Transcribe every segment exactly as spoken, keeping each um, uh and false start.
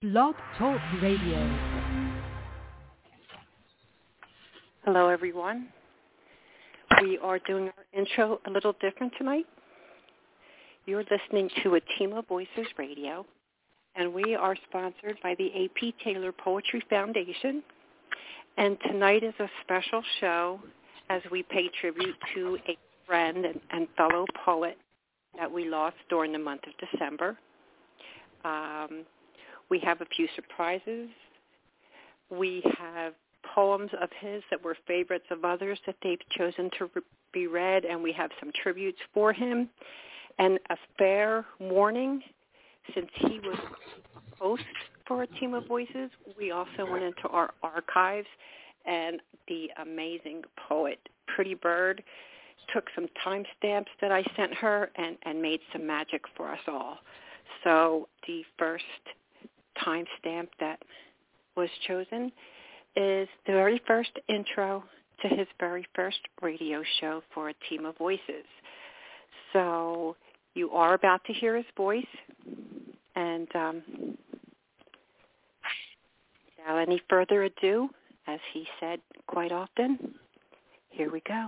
Blog Talk Radio. Hello, everyone. We are doing our intro a little different tonight. You're listening to A Team of Voices Radio, and we are sponsored by the A P Taylor Poetry Foundation. And tonight is a special show as we pay tribute to a friend and, and fellow poet that we lost during the month of December. Um, we have a few surprises. We have poems of his that were favorites of others that they've chosen to re- be read, and we have some tributes for him. And a fair warning, since he was host for A Team of Voices, we also went into our archives, and the amazing poet Pretty Bird took some timestamps that I sent her and, and made some magic for us all. So the first timestamp that was chosen is the very first intro to his very first radio show for A Team of Voices. So you are about to hear his voice, and um, without any further ado, as he said quite often, here we go.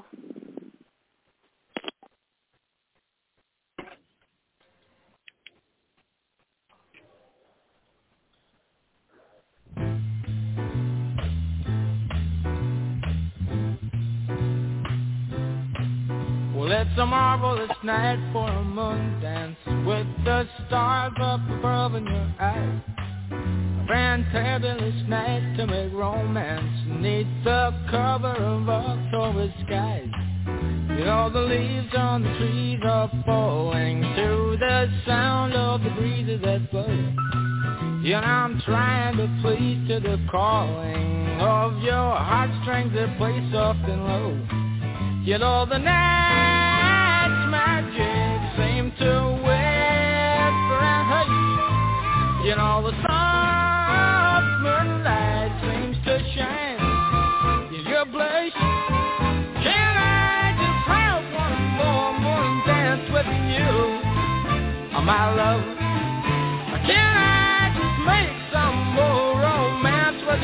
Well, it's a marvelous night for a moon dance with the stars up above in your eyes. A fantabulous night to make romance neath the cover of October skies. You know the leaves on the trees are falling to the sound of the breezes that blow. You know I'm trying to please to the calling of your heartstrings that play soft and low. You know the night's magic seems to whisper and hush. You know the soft moonlight seems to shine in your blush. Can I just have one more morning dance with you, oh, my love? Can I just make some more romance with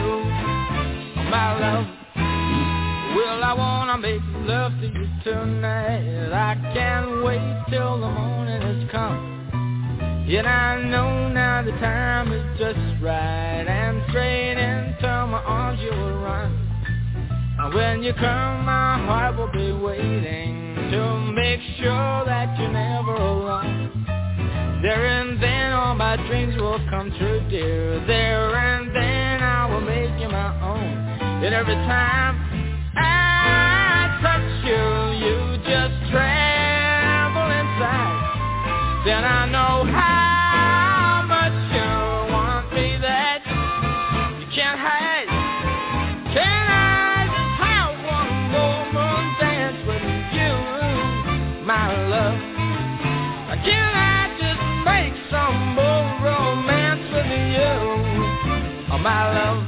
you, oh, my love? Well, I wanna make love to you tonight. I can't wait till the morning has come. Yet I know now the time is just right, and straight into my arms you will run. And when you come, my heart will be waiting to make sure that you're never alone. There and then all my dreams will come true, dear. There and then I will make you my own. And every time I touch you, you just tremble inside. Then I know how much you want me that you can't hide. Can I just have one more moon dance with you, my love? Can I just make some more romance with you, oh, my love?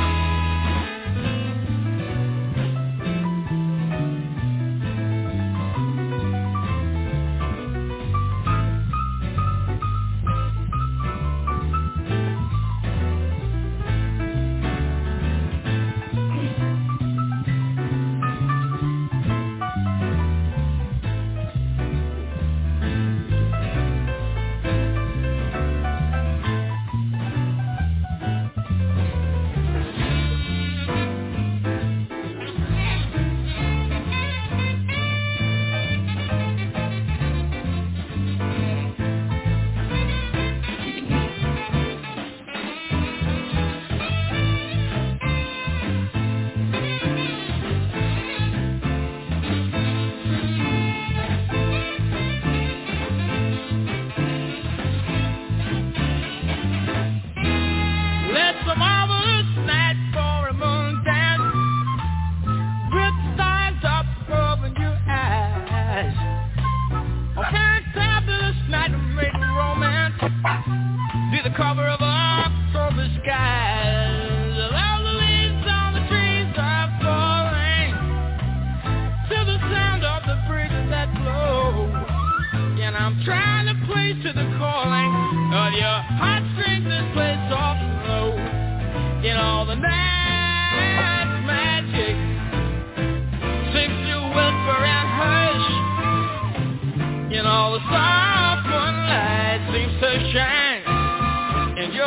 Cover of October skies, all the leaves on the trees are falling to the sound of the breezes that blow. And I'm trying to place to the calling of your heartstrings that play so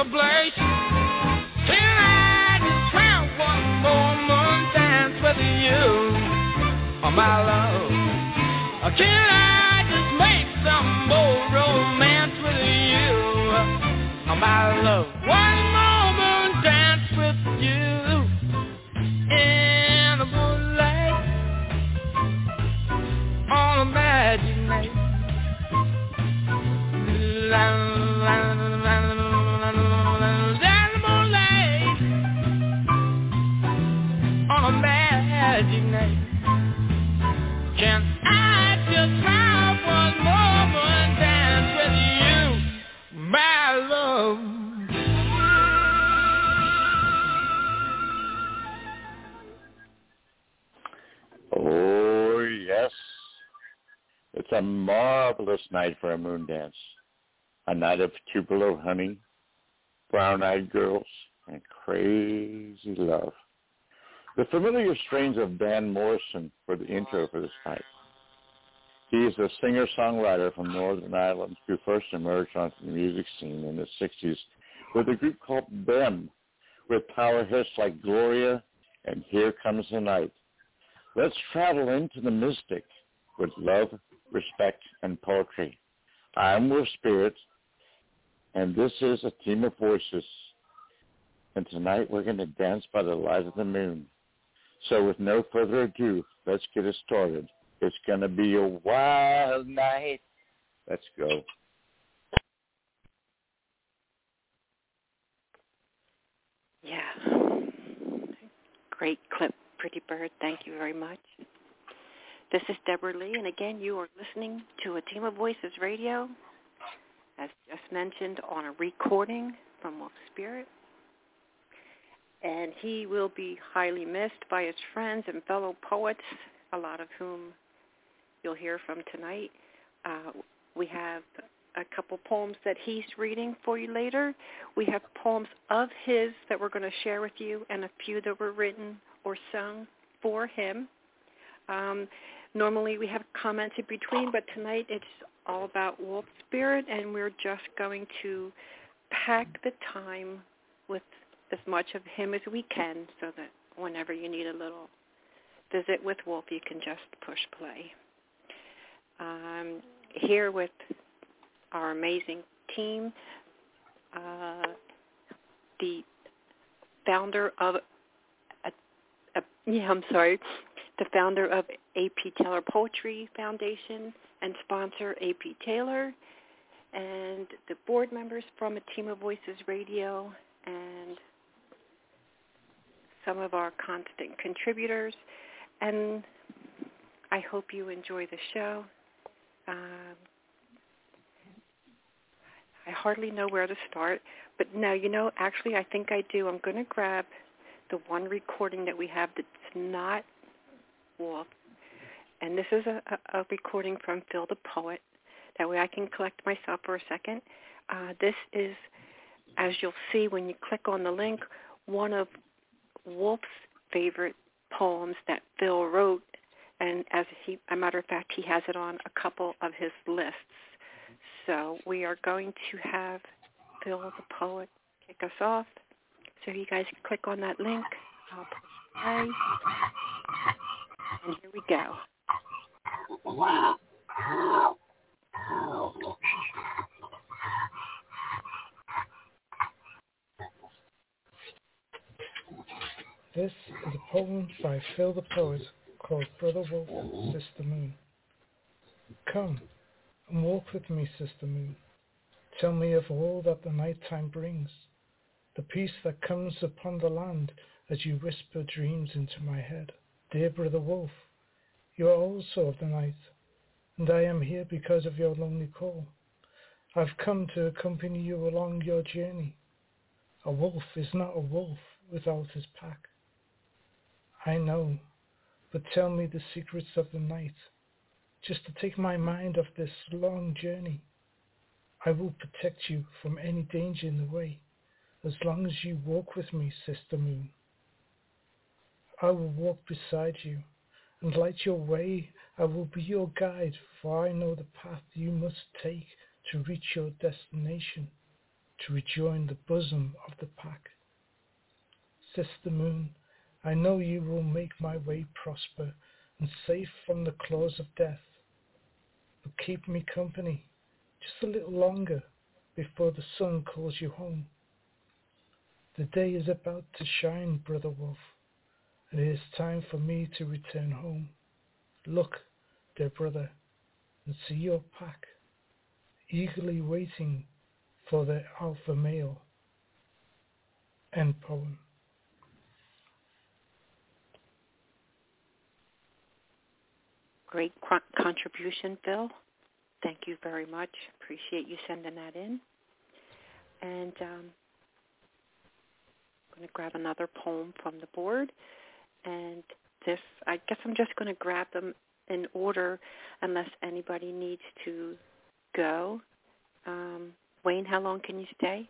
celebration. Can I just have one more moon dance with you, oh my love? Can I just make some more romance with you, oh my love? One more moon dance with you in the moonlight on a magic night. La, la, la, la, la, the moonlight on a magic night. Can I just have one moment dance with you, my love? Oh, yes. It's a marvelous night for a moon dance. A night of Tupelo honey, brown-eyed girls, and crazy love. The familiar strains of Van Morrison were the intro for this night. He is a singer-songwriter from Northern Ireland who first emerged onto the music scene in the sixties with a group called Them, with power hits like Gloria and Here Comes the Night. Let's travel into the mystic with love, respect, and poetry. I'm Wolf Spirit, and this is a team of voices. And tonight we're going to dance by the light of the moon. So with no further ado, let's get it started. It's going to be a wild night. Let's go. Yeah. Great clip, Pretty Bird. Thank you very much. This is Deborah Lee, and again, you are listening to A Team of Voices Radio, as just mentioned, on a recording from Wolf Spirit. And he will be highly missed by his friends and fellow poets, a lot of whom you'll hear from tonight. Uh, we have a couple poems that he's reading for you later. We have poems of his that we're going to share with you, and a few that were written or sung for him. Um, normally we have comments in between, but tonight it's all about Wolf Spirit, and we're just going to pack the time with as much of him as we can so that whenever you need a little visit with Wolf, you can just push play. Um, here with our amazing team, uh, the founder of, a, a, yeah, I'm sorry, the founder of A P Taylor Poetry Foundation and sponsor A P Taylor, and the board members from A Team of Voices Radio, and some of our constant contributors. And I hope you enjoy the show. Um, I hardly know where to start, but now, you know, actually I think I do. I'm going to grab the one recording that we have that's not Wolf, and this is a, a, a recording from Phil the Poet. That way I can collect myself for a second. Uh, this is, as you'll see when you click on the link, one of Wolf's favorite poems that Phil wrote, and as he, a matter of fact, he has it on a couple of his lists. So we are going to have Phil the Poet kick us off. So you guys can click on that link. I'll push play. And here we go. This is a poem by Phil the Poet called Brother Wolf, Sister Moon. Come and walk with me, Sister Moon. Tell me of all that the night time brings, the peace that comes upon the land as you whisper dreams into my head. Dear Brother Wolf, you are also of the night, and I am here because of your lonely call. I've come to accompany you along your journey. A wolf is not a wolf without his pack. I know, but tell me the secrets of the night, just to take my mind off this long journey. I will protect you from any danger in the way, as long as you walk with me, Sister Moon. I will walk beside you and light your way. I will be your guide, for I know the path you must take to reach your destination. to rejoin the bosom of the pack. Sister Moon, I know you will make my way prosper and safe from the claws of death. But keep me company just a little longer before the sun calls you home. The day is about to shine, Brother Wolf, and it is time for me to return home. Look, dear brother, and see your pack, eagerly waiting for their alpha male. End poem. Great co- contribution, Bill. Thank you very much. Appreciate you sending that in. And um, I'm going to grab another poem from the board. And this, I guess I'm just going to grab them in order unless anybody needs to go. Um, Wayne, how long can you stay?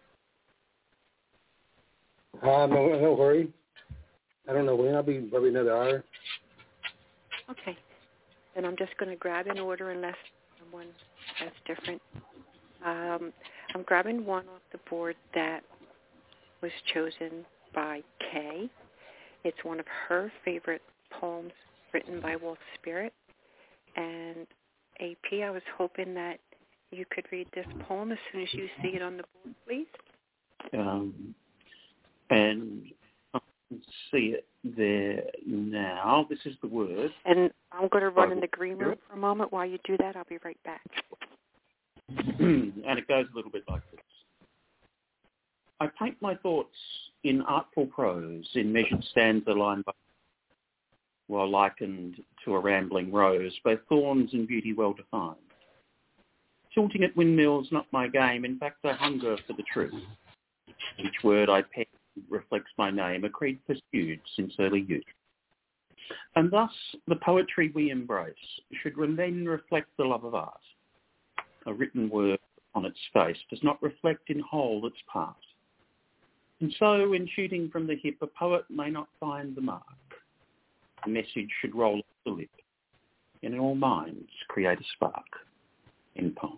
Uh, no, no hurry. I don't know when. I'll be probably another hour. Okay. Then I'm just going to grab in order unless someone has different. Um, I'm grabbing one off the board that was chosen by Kay. It's one of her favorite poems written by Wolf Spirit. And A P, I was hoping that you could read this poem as soon as you see it on the board, please. Um, and I can see it there now. This is the word. And I'm going to run in the green room for a moment. While you do that, I'll be right back. And it goes a little bit like this. I paint my thoughts in artful prose, in measured stanza line by while likened to a rambling rose, both thorns and beauty well defined. Tilting at windmills, not my game, in fact I hunger for the truth. Each word I pen reflects my name, a creed pursued since early youth. And thus the poetry we embrace should then reflect the love of art. A written word on its face does not reflect in whole its part. And so in shooting from the hip, a poet may not find the mark. The message should roll off the lip. In all minds, create a spark. In poem.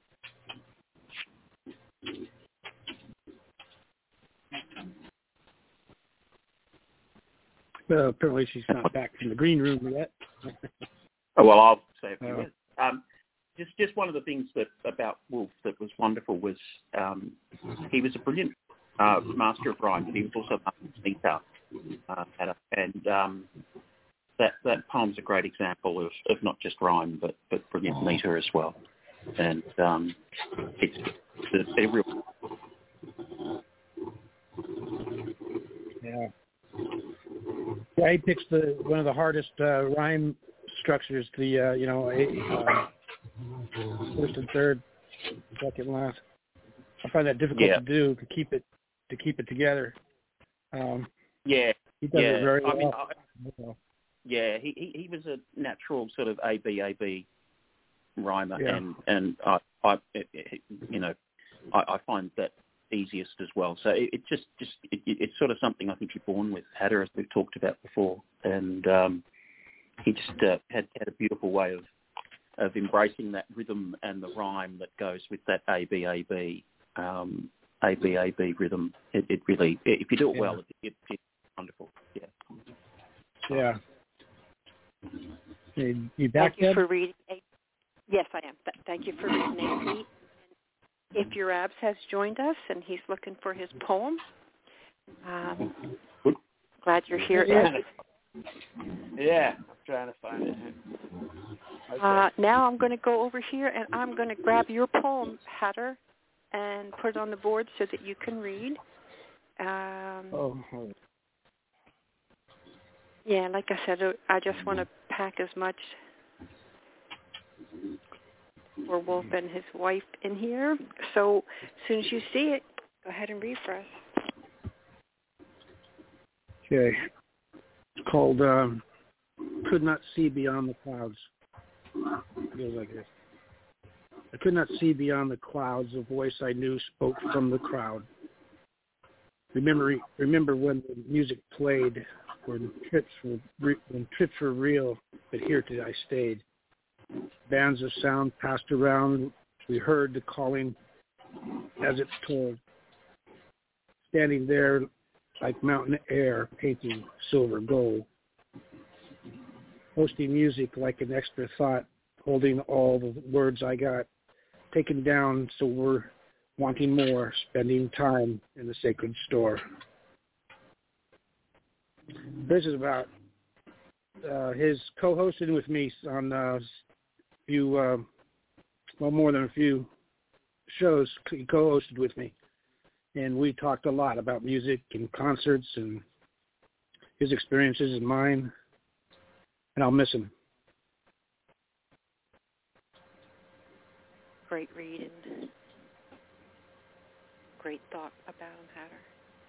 Well, apparently she's not back from the green room yet. Oh, well, I'll say a few uh, words. Um, just, just one of the things that about Wolf that was wonderful was um, he was a brilliant uh, master of rhyme, but he was also a meter. Uh, and um, that that poem's a great example of, of not just rhyme, but, but brilliant meter as well. And um, it's, it's a real... Yeah. Yeah, he picks the one of the hardest uh, rhyme structures. The uh, you know a, uh, first and third, second and last. I find that difficult yeah. to do to keep it to keep it together. Um, yeah, he does yeah. it very well. I mean, I, yeah, he, he he was a natural sort of A B A B rhymer, yeah. and and I, I you know I, I find that easiest as well. So it, it just, just it, it's sort of something I think you're born with, Hatter, as we've talked about before. And um, he just uh, had, had a beautiful way of of embracing that rhythm and the rhyme that goes with that A B A B um, A B A B rhythm. It, it really, if you do it yeah. well, it, it, it's wonderful. Yeah. Yeah. You, you back Thank you yet? for reading. Yes, I am. Thank you for reading, A P. If your abs has joined us and he's looking for his poem, um, glad you're here. Yeah, yeah I'm trying to find it. Okay. Uh, now I'm going to go over here and I'm going to grab your poem, Hatter, and put it on the board so that you can read. Um, oh. Yeah, like I said, I just want to pack as much for Wolf and his wife in here. So as soon as you see it, go ahead and read for us. Okay. It's called um, Could Not See Beyond the Clouds. It goes like this. I could not see beyond the clouds. A voice I knew spoke from the crowd. Remember, remember when the music played, when trips were when trips were real, but here to I stayed. Bands of sound passed around. We heard the calling as it told. standing there like mountain air, painting silver gold. Hosting music like an extra thought, holding all the words I got, taken down so we're wanting more, spending time in the sacred store. This is about uh, his co-hosting with me on a few, uh, well, more than a few shows. He co-hosted with me, and we talked a lot about music and concerts and his experiences and mine, and I'll miss him. Great read and great thought about him, Hatter.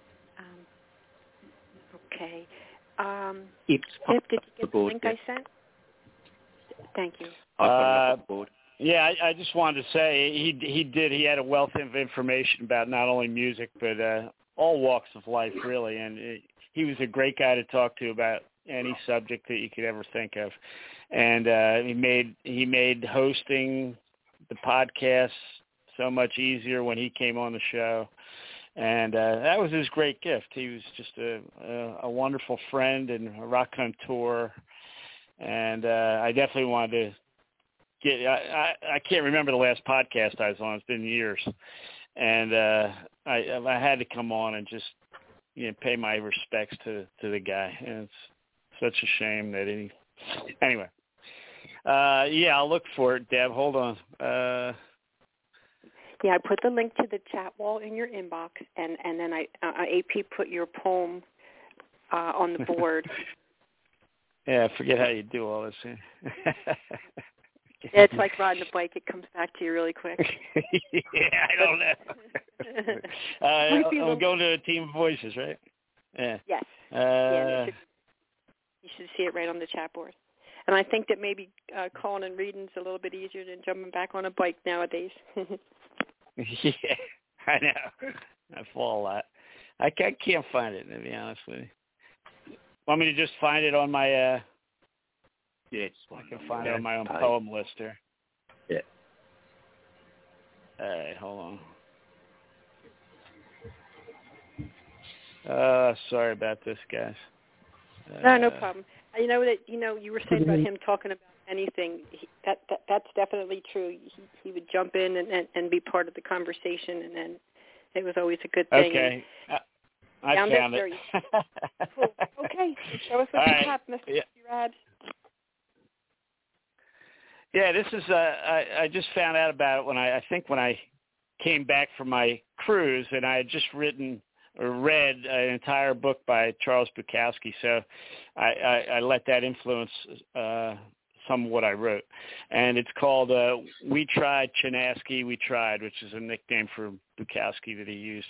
Um, okay. Um, It's Pip, did you get the board, link yeah. I sent? Thank you. Uh, I've got board. yeah, I, I just wanted to say he he did. He had a wealth of information about not only music but uh, all walks of life, really. And it, he was a great guy to talk to about any subject that you could ever think of. And uh, he made he made hosting the podcast so much easier when he came on the show. And uh, that was his great gift. He was just a, a, a wonderful friend and a raconteur. And uh, I definitely wanted to get. I, I, I can't remember the last podcast I was on. It's been years, and uh, I I had to come on and just you know pay my respects to to the guy. And it's such a shame that he. Anyway, uh, yeah, I'll look for it, Deb. Hold on. Uh, Yeah, I put the link to the chat wall in your inbox, and, and then I uh, A P put your poem uh, on the board. yeah, I forget how you do all this. Yeah, it's like riding a bike. It comes back to you really quick. yeah, I don't know. uh, I'm little... going to a Team of Voices, right? Yeah. Yes. Uh, yeah, should, you should see it right on the chat board. And I think that maybe uh, calling and reading is a little bit easier than jumping back on a bike nowadays. Yeah, I know. I fall a lot. I can't, I can't find it, to be honest with you. Want me to just find it on my, uh, yeah, it's I can find yeah, it on my own page. poem list here. Yeah. All right, hold on. Uh, sorry about this, guys. Uh, no, no problem. You know that you know you were saying about him talking about anything. He, that, that that's definitely true. He, he would jump in and, and, and be part of the conversation, and then it was always a good thing. Okay, and I, I found, found it. it. Cool. Okay, show us what All you right. have, Mister Yeah. Rad. Yeah, this is. Uh, I, I just found out about it when I, I think when I came back from my cruise, and I had just written or read an entire book by Charles Bukowski, so I, I, I let that influence uh, some of what I wrote. And it's called uh, We Tried, Chinaski, We Tried, which is a nickname for Bukowski that he used.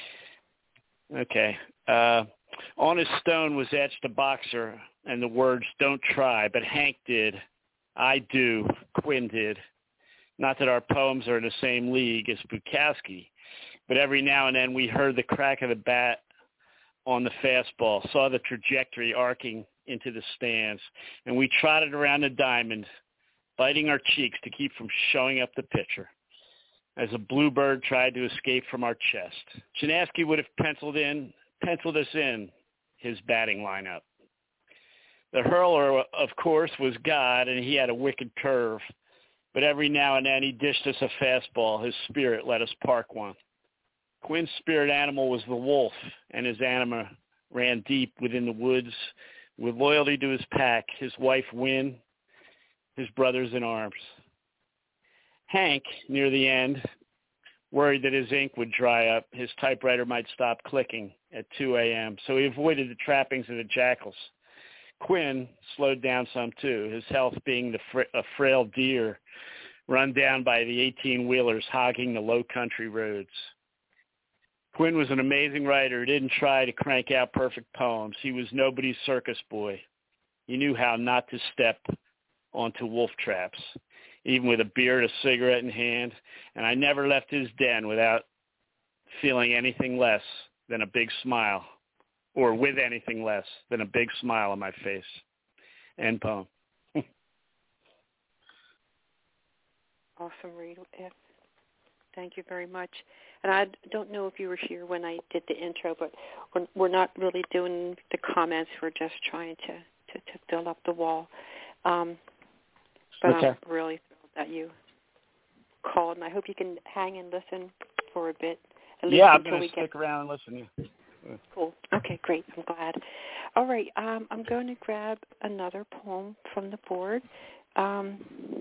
Okay. Uh, on his stone was etched a boxer and the words, don't try, but Hank did. I do. Quinn did. Not that our poems are in the same league as Bukowski, but every now and then we heard the crack of the bat on the fastball, saw the trajectory arcing into the stands, and we trotted around the diamond, biting our cheeks to keep from showing up the pitcher as a bluebird tried to escape from our chest. Chinaski would have penciled in, penciled us in his batting lineup. The hurler, of course, was God, and he had a wicked curve, but every now and then he dished us a fastball. His spirit let us park one. Quinn's spirit animal was the wolf, and his anima ran deep within the woods with loyalty to his pack, his wife Wynn, his brothers in arms. Hank, near the end, worried that his ink would dry up, his typewriter might stop clicking at two a.m., so he avoided the trappings of the jackals. Quinn slowed down some too, his health being the fr- a frail deer run down by the eighteen-wheelers hogging the low-country roads. Quinn was an amazing writer who didn't try to crank out perfect poems. He was nobody's circus boy. He knew how not to step onto wolf traps, even with a beard, a cigarette in hand, and I never left his den without feeling anything less than a big smile, or with anything less than a big smile on my face. End poem. Awesome read, F. Thank you very much. and I don't know if you were here when I did the intro, but we're, we're not really doing the comments. We're just trying to, to, to fill up the wall. Um, but okay. I'm really thrilled that you called, and I hope you can hang and listen for a bit. At least yeah, I'm going to stick get... around and listen. Yeah. Cool. Okay, great. I'm glad. All right, um, I'm going to grab another poem from the board. Um,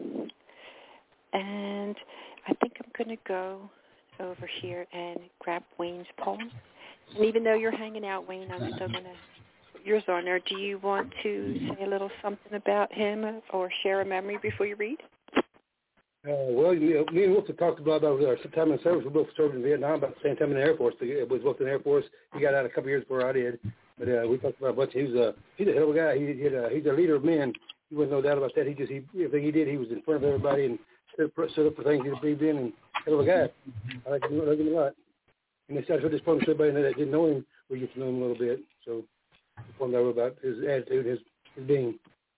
and I think I'm going to go over here and grab Wayne's poem. And even though you're hanging out, Wayne, I'm still going to put yours on there. Do you want to say a little something about him or share a memory before you read? Uh, well, you know, me and Wolf have talked about our time in the service. We both served in Vietnam about the same time in the Air Force. We was both in the Air Force. He got out a couple years before I did. But uh, we talked about a bunch. He was a he's a hell of a guy. He, he had a, he's a leader of men. He was no doubt about that. He just he everything he did, he was in front of everybody and stood, stood up for things he believed in. And hell of a guy. I like him, I like him a lot. And they started to this poem to everybody that didn't know him. We get to know him a little bit. So the poem that I wrote about his attitude, his his being.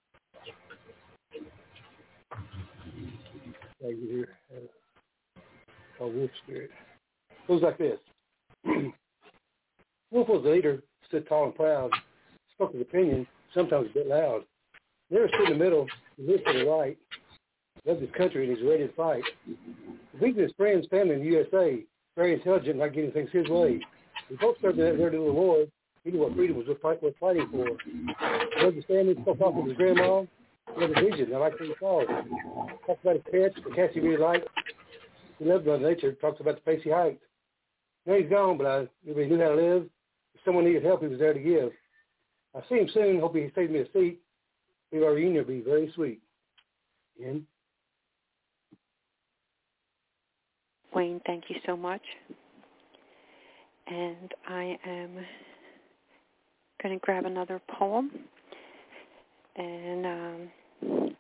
Right here, uh, called Wolf Spirit. It goes like this. Wolf was a leader, stood tall and proud, spoke his opinion, sometimes a bit loud. Never stood in the middle, he lived for the right, loved his country and he's ready to fight. He beat his friends, family in the U S A, very intelligent, not getting things his way. We both served there to the Lord. He knew what freedom was worth fighting for. He loved his family, spoke off with his grandma. He had a vision. I like what he saw. Talked about his pets, the cats he really liked. He loved Mother Nature. Talks about the pace he hiked. Now he's gone, but I he knew how to live. If someone needed help, he was there to give. I'll see him soon. Hope he saves me a seat. Maybe our reunion will be very sweet. Ian? Wayne, thank you so much. And I am going to grab another poem. And um,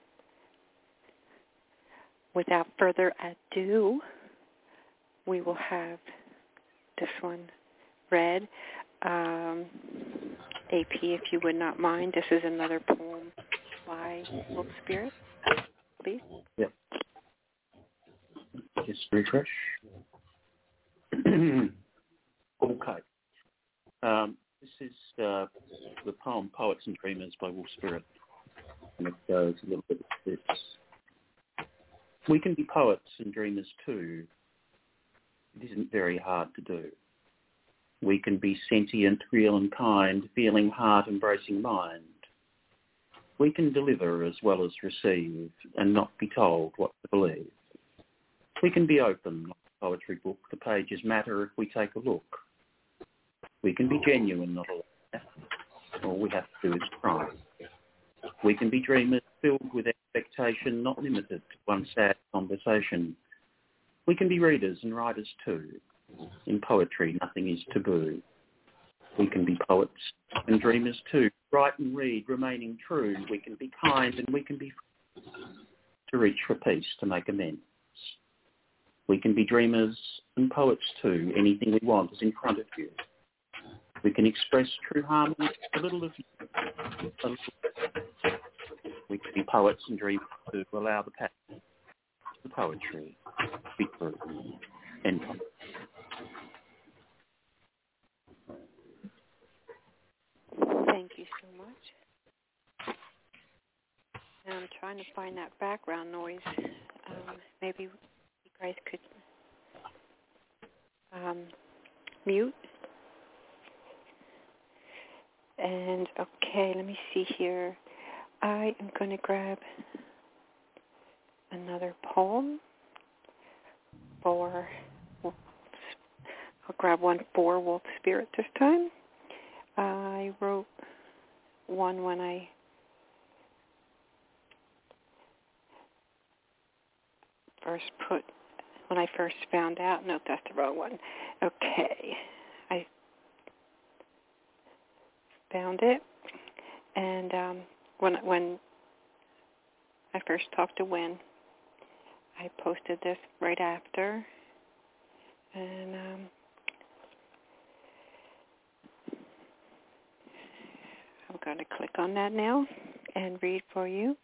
without further ado, we will have this one read. Um, A P, if you would not mind, this is another poem by Wolf Spirit, please. Yep. Just refresh. Okay. Um, This is uh, the poem Poets and Dreamers by Wolf Spirit. And it goes a little bit like this. We can be poets and dreamers too. It isn't very hard to do. We can be sentient, real and kind, feeling heart, embracing mind. We can deliver as well as receive and not be told what to believe. We can be open like a poetry book. The pages matter if we take a look. We can be genuine, not a lie. All we have to do is try. We can be dreamers filled with expectation, not limited to one sad conversation. We can be readers and writers too. In poetry, nothing is taboo. We can be poets and dreamers too. Write and read, remaining true. We can be kind and we can be free to reach for peace, to make amends. We can be dreamers and poets too. Anything we want is in front of you. We can express true harmony, a little of you. A little. We can be poets and dreamers to allow the passion, the poetry, to be true. End of. Thank you so much. And I'm trying to find that background noise. Um, maybe you guys could um, mute. And, okay, let me see here. I am going to grab another poem for, I'll grab one for Wolf Spirit this time. I wrote one when I first put, when I first found out. No, that's the wrong one. Okay. I found it. And um, when when I first talked to Wynn, I posted this right after. And um, I'm going to click on that now and read for you.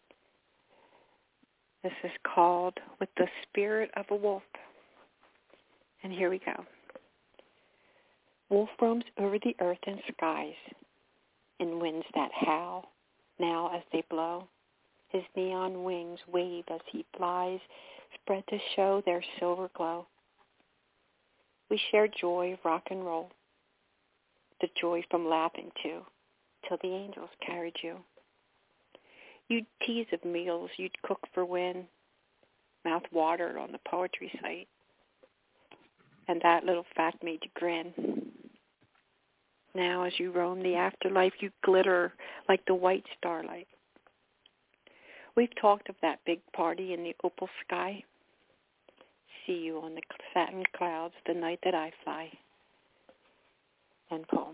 This is called With the Spirit of a Wolf. And here we go. Wolf roams over the earth and skies in winds that howl now as they blow. His neon wings wave as he flies, spread to show their silver glow. We share joy of rock and roll, the joy from laughing too, till the angels carried you. You'd tease of meals you'd cook for Win, mouth watered on the poetry site, and that little fact made you grin. Now as you roam the afterlife, you glitter like the white starlight. We've talked of that big party in the opal sky. See you on the satin clouds the night that I fly. End poem.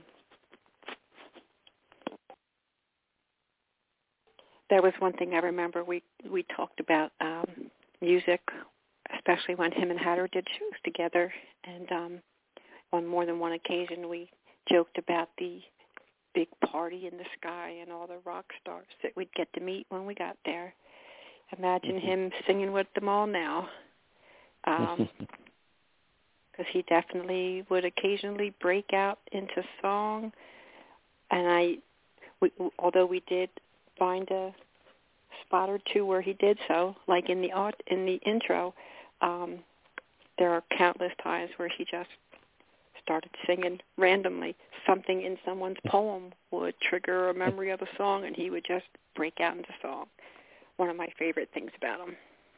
There was one thing I remember. We we talked about um, music, especially when him and Hatter did shows together. And um, on more than one occasion, we joked about the big party in the sky and all the rock stars that we'd get to meet when we got there. Imagine him singing with them all now. Um, because he definitely would occasionally break out into song. And I, we, although we did find a spot or two where he did so, like in the art, in the intro, um, there are countless times where he just started singing randomly. Something in someone's poem would trigger a memory of a song, and he would just break out into song. One of my favorite things about him.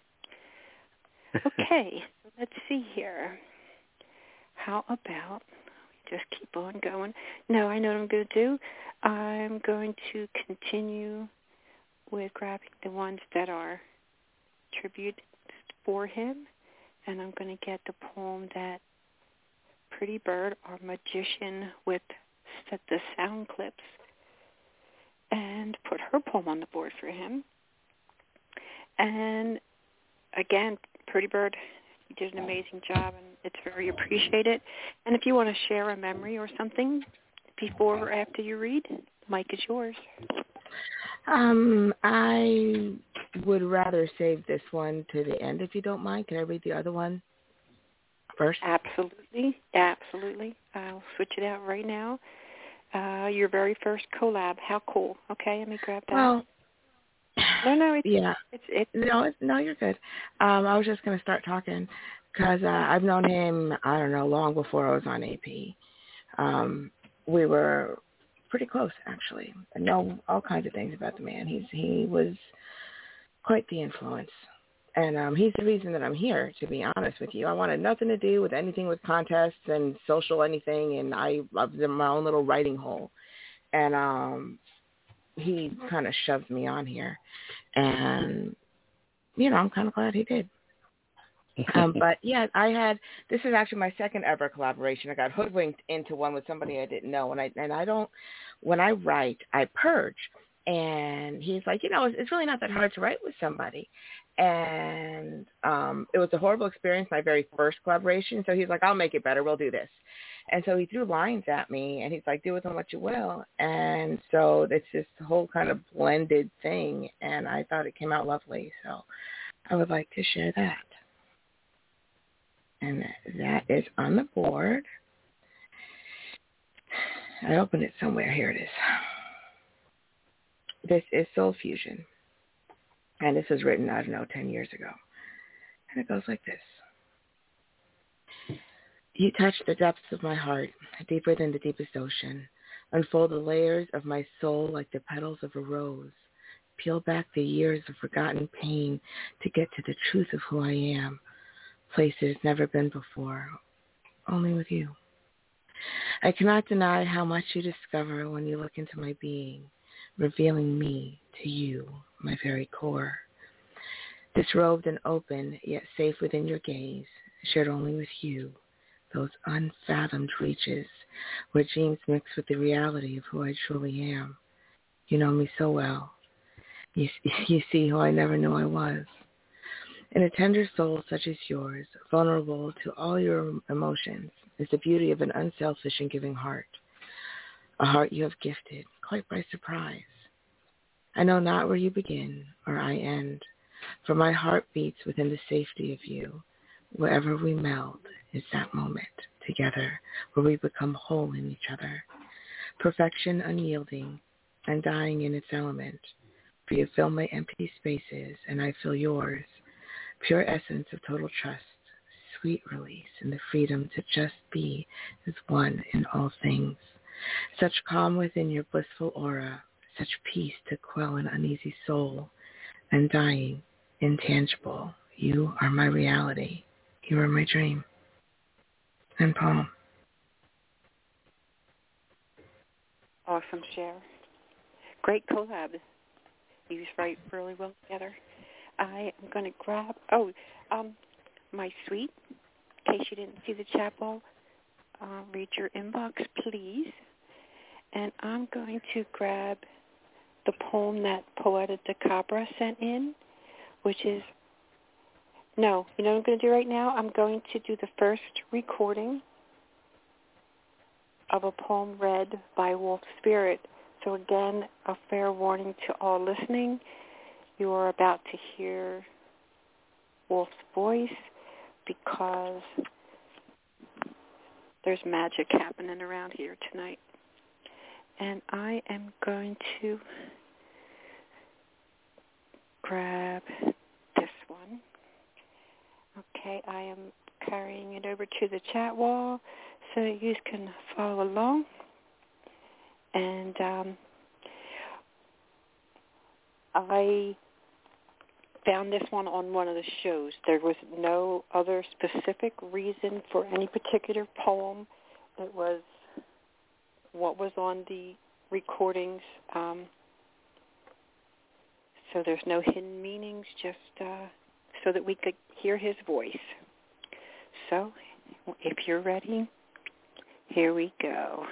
Okay, let's see here. How about we just keep on going? No, I know what I'm going to do. I'm going to continue with grabbing the ones that are tributes for him, and I'm going to get the poem that Pretty Bird, our magician, with set the sound clips, and put her poem on the board for him. And again, Pretty Bird, you did an amazing job, and it's very appreciated. And if you want to share a memory or something before or after you read, the mic is yours. Um, I would rather save this one to the end, if you don't mind. Can I read the other one first? Absolutely, absolutely. I'll switch it out right now. Uh, your very first collab. How cool. Okay, let me grab that. Well, no, no, it's, yeah. it's, it's, no, it's, no, you're good. Um, I was just going to start talking because uh, I've known him, I don't know, long before I was on A P. Um, we were pretty close, actually. I know all kinds of things about the man. He's he was quite the influence. And um, he's the reason that I'm here, to be honest with you. I wanted nothing to do with anything with contests and social anything, and I was in my own little writing hole. And um, he kind of shoved me on here. And, you know, I'm kind of glad he did. um, but, yeah, I had – this is actually my second ever collaboration. I got hoodwinked into one with somebody I didn't know. And I, and I don't – when I write, I purge. And he's like, you know, it's, it's really not that hard to write with somebody. And um, it was a horrible experience, my very first collaboration. So he's like, I'll make it better. We'll do this. And so he threw lines at me, and he's like, do with them what you will. And so it's this whole kind of blended thing, and I thought it came out lovely. So I would like to share that. And that is on the board. I opened it somewhere. Here it is. This is Soul Fusion. And this was written, I don't know, ten years ago. And it goes like this. You touch the depths of my heart, deeper than the deepest ocean. Unfold the layers of my soul like the petals of a rose. Peel back the years of forgotten pain to get to the truth of who I am. Places never been before, only with you. I cannot deny how much you discover when you look into my being, revealing me to you, my very core. Disrobed and open, yet safe within your gaze, shared only with you, those unfathomed reaches where dreams mix with the reality of who I truly am. You know me so well. You, you see who I never knew I was. In a tender soul such as yours, vulnerable to all your emotions, is the beauty of an unselfish and giving heart. A heart you have gifted, quite by surprise. I know not where you begin or I end, for my heart beats within the safety of you. Wherever we meld is that moment together where we become whole in each other. Perfection unyielding, undying in its element. For you fill my empty spaces, and I fill yours. Pure essence of total trust, sweet release, and the freedom to just be as one in all things. Such calm within your blissful aura, such peace to quell an uneasy soul. Undying, intangible, you are my reality. You are my dream. And poem. Awesome share. Great collab. You write really well together. I am going to grab, oh, um, my sweet, in case you didn't see the chat ball, uh, read your inbox, please. And I'm going to grab the poem that Poeta de Cabra sent in, which is, no, you know what I'm going to do right now? I'm going to do the first recording of a poem read by Wolf Spirit. So again, a fair warning to all listening. You are about to hear Wolf's voice because there's magic happening around here tonight. And I am going to grab this one. Okay, I am carrying it over to the chat wall so that you can follow along. And um, I found this one on one of the shows. There was no other specific reason for any particular poem. It was what was on the recordings. Um, so there's no hidden meanings, just uh, so that we could hear his voice. So if you're ready, here we go.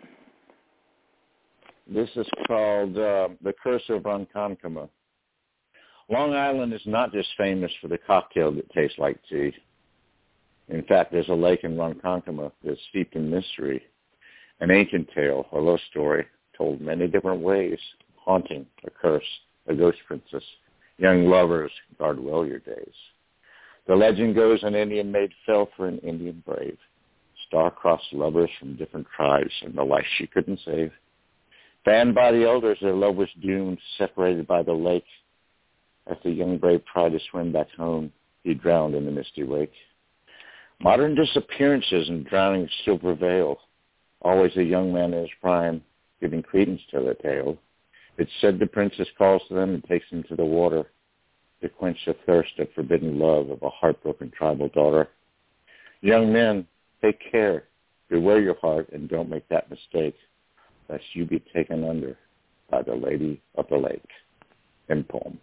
This is called uh, The Curse of Ronkonkoma. Long Island is not just famous for the cocktail that tastes like tea. In fact, there's a lake in Ronkonkoma that's steeped in mystery, an ancient tale, a love story, told many different ways, haunting, a curse, a ghost princess. Young lovers, guard well your days. The legend goes an Indian maid fell for an Indian brave. Star-crossed lovers from different tribes and the life she couldn't save. Banned by the elders, their love was doomed, separated by the lake. As the young brave tried to swim back home, he drowned in the misty wake. Modern disappearances and drownings still prevail. Always a young man in his prime, giving credence to the tale. It's said the princess calls to them and takes them to the water to quench the thirst of forbidden love of a heartbroken tribal daughter. Young men, take care. Beware your heart and don't make that mistake, lest you be taken under by the Lady of the Lake. End poem.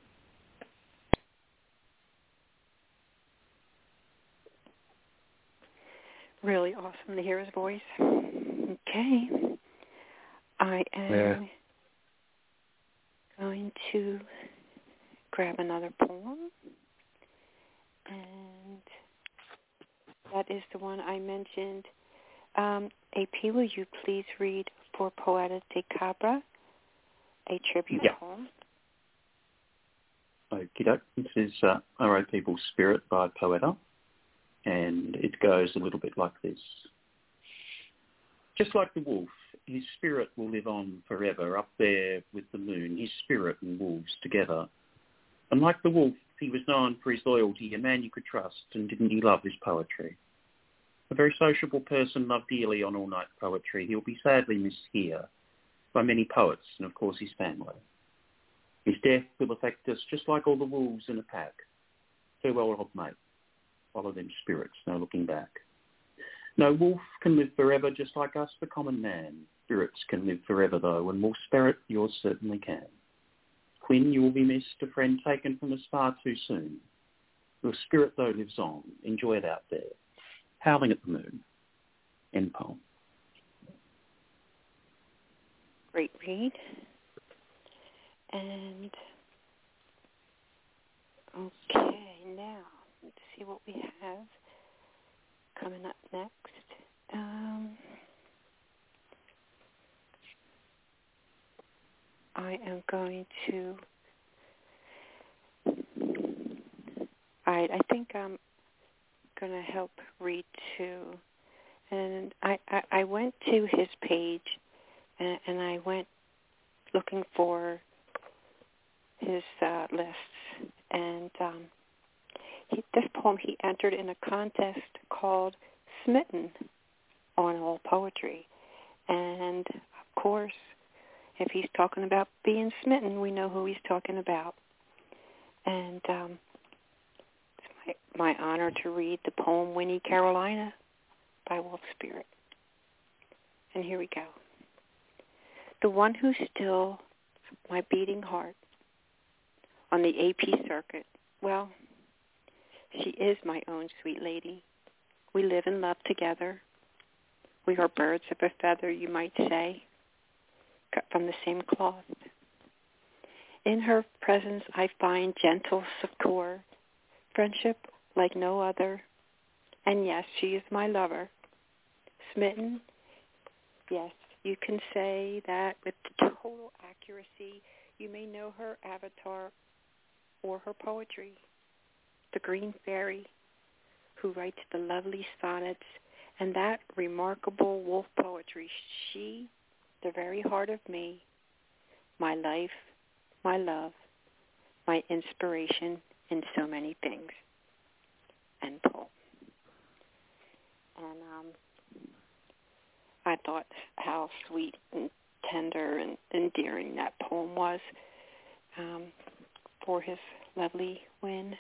Really awesome to hear his voice. Okay. I am yeah. going to grab another poem. And that is the one I mentioned. Um, A P, will you please read for Poeta de Cabra a tribute yeah. poem? Okie doke. This is uh, R O People's Spirit by Poeta, and it goes a little bit like this. Just like the wolf, his spirit will live on forever, up there with the moon, his spirit and wolves together. And like the wolf, he was known for his loyalty, a man you could trust, and didn't he love his poetry? A very sociable person, loved dearly on all-night poetry. He'll be sadly missed here by many poets and, of course, his family. His death will affect us just like all the wolves in a pack. Farewell, old mate. Follow them spirits, no looking back. No wolf can live forever just like us, the common man. Spirits can live forever, though, and Wolf Spirit, yours certainly can. Quinn, you will be missed, a friend taken from us far too soon. Your spirit, though, lives on. Enjoy it out there. Howling at the moon. End poem. Great read. And, okay, now, let's see what we have coming up next. Um, I am going to, all right, I think I'm going to help read too. And I, I, I went to his page, and, and I went looking for his uh, lists. And um, he, this poem he entered in a contest called Smitten on All Poetry. And, of course, if he's talking about being smitten, we know who he's talking about. And um, it's my, my honor to read the poem Winnie Carolina by Wolf Spirit. And here we go. The one who stills my beating heart on the A P circuit, well, she is my own sweet lady. We live and love together. We are birds of a feather, you might say, cut from the same cloth. In her presence I find gentle succor, friendship like no other. And yes, she is my lover. Smitten, yes, you can say that with total accuracy. You may know her avatar or her poetry. The green fairy who writes the lovely sonnets and that remarkable wolf poetry. She, the very heart of me, my life, my love, my inspiration in so many things. End poem. And um, I thought how sweet and tender and endearing that poem was um, for his lovely Win.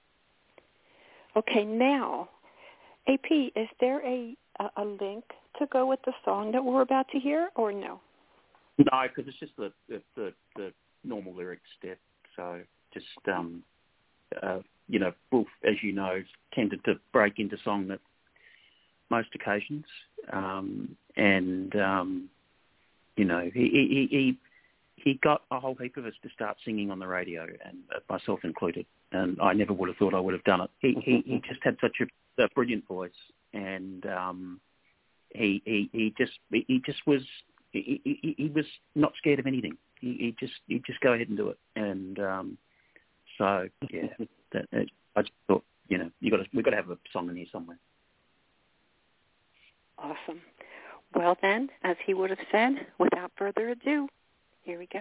Okay, now, A P, is there a, a, a link to go with the song that we're about to hear, or no? No, because it's just the, the, the, the normal lyric step. So just, um, uh, you know, Wolf, as you know, tended to break into song at most occasions. Um, and, um, you know, he, he, he, he got a whole heap of us to start singing on the radio, and uh, myself included. And I never would have thought I would have done it. He, he, he just had such a, a brilliant voice, and um, he, he, he just, he just was, he, he, he was not scared of anything. He, he just, he just go ahead and do it. And um, so, yeah, that, that, I just thought, you know, you got to, we've got to have a song in here somewhere. Awesome. Well then, as he would have said, without further ado, here we go.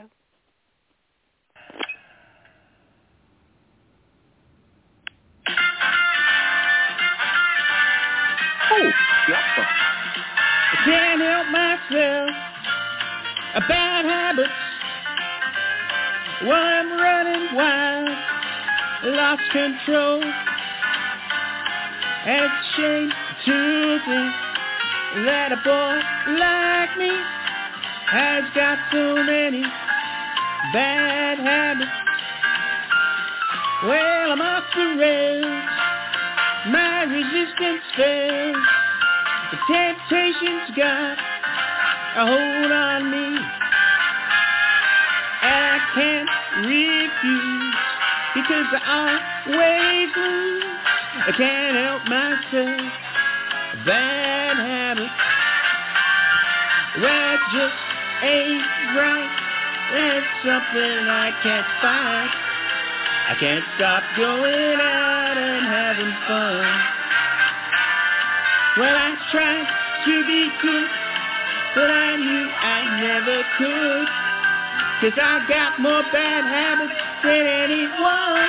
Oh, yep. I can't help myself. A bad habit. Well, I'm running wild. Lost control. And it's a shame to think that a boy like me has got so many bad habits. Well, I'm off the rails. My resistance fails. The temptation's got a hold on me. And I can't refuse because I always lose. I can't help myself. Bad habit. Well, it just ain't right. That's something I can't fight. I can't stop going out and having fun. Well, I tried to be good, but I knew I never could. 'Cause I got more bad habits than anyone.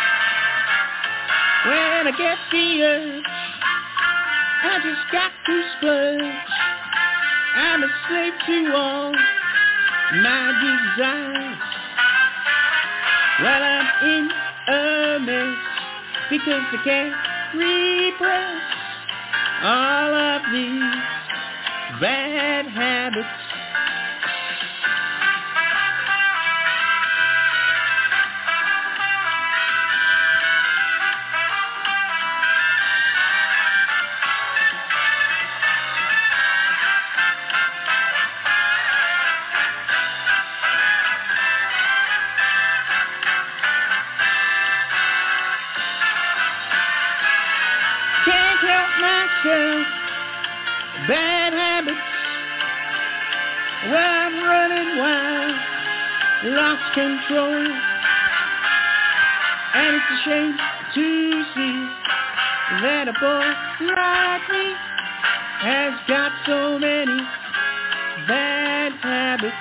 When I get the urge, I just got to splurge. I'm a slave to all my desires. Well, I'm in a mess because I can't repress all of these bad habits. Bad habits. Well, I'm running wild, lost control. And it's a shame to see that a boy like me has got so many bad habits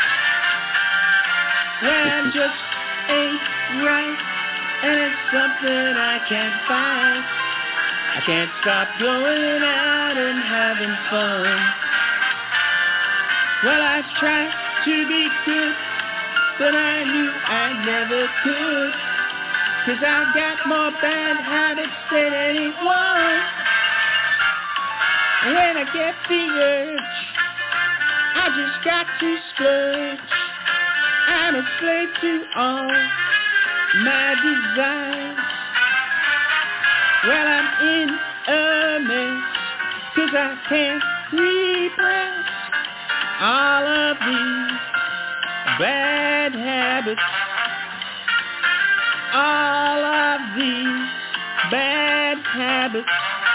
that just ain't right, and it's something I can't fight. I can't stop going out and having fun. Well, I've tried to be good, but I knew I never could, 'cause I've got more bad habits than anyone. And when I get the urge, I just got to splurge. I'm a slave to all my desires. Well, I'm in a mess, 'cause I can't repress all of these bad habits. All of these bad habits.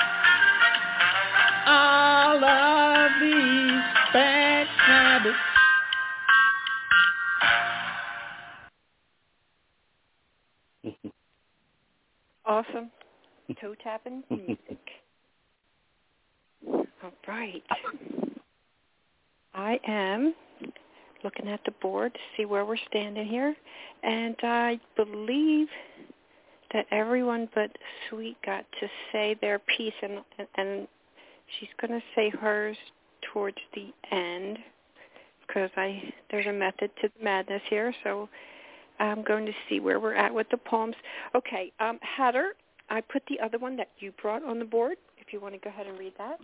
All of these bad habits. Awesome. Toe tapping music. All right. I am looking at the board to see where we're standing here, and I believe that everyone but Sweet got to say their piece, and and she's going to say hers towards the end, because I there's a method to the madness here, so I'm going to see where we're at with the poems. Okay, um, Heather, I put the other one that you brought on the board, if you want to go ahead and read that.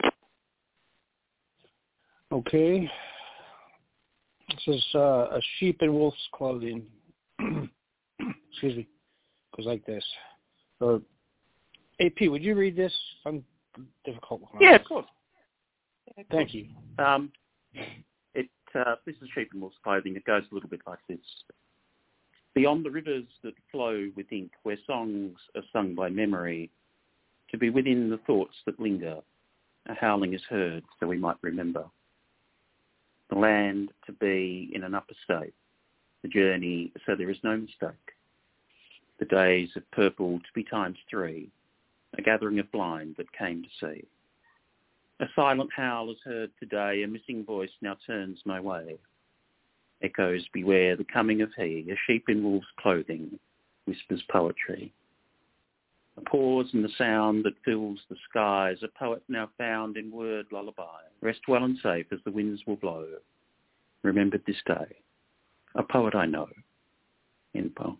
Okay. This is uh, a sheep in wolf's clothing. Excuse me. Goes like this. Or, A P, would you read this? I'm difficult. Yeah, of course. Yeah, of Thank course. you. Um, it uh, this is sheep in wolf's clothing. It goes a little bit like this. Beyond the rivers that flow with ink, where songs are sung by memory, to be within the thoughts that linger, a howling is heard so we might remember. The land to be in an upper state, the journey so there is no mistake. The days of purple to be times three, a gathering of blind that came to see. A silent howl is heard today, a missing voice now turns my way. Echoes beware the coming of he, a sheep in wolf's clothing, whispers poetry. A pause in the sound that fills the skies, a poet now found in word lullaby. Rest well and safe as the winds will blow. Remembered this day, a poet I know. End poem.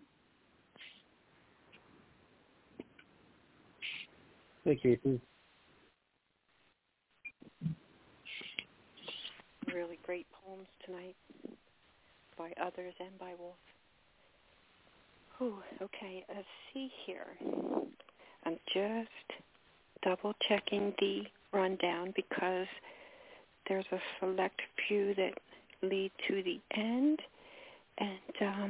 Thank you. Really great poems tonight by others and by Wolf. Whew, okay, let's see here. I'm just double checking the rundown because there's a select few that lead to the end, and um,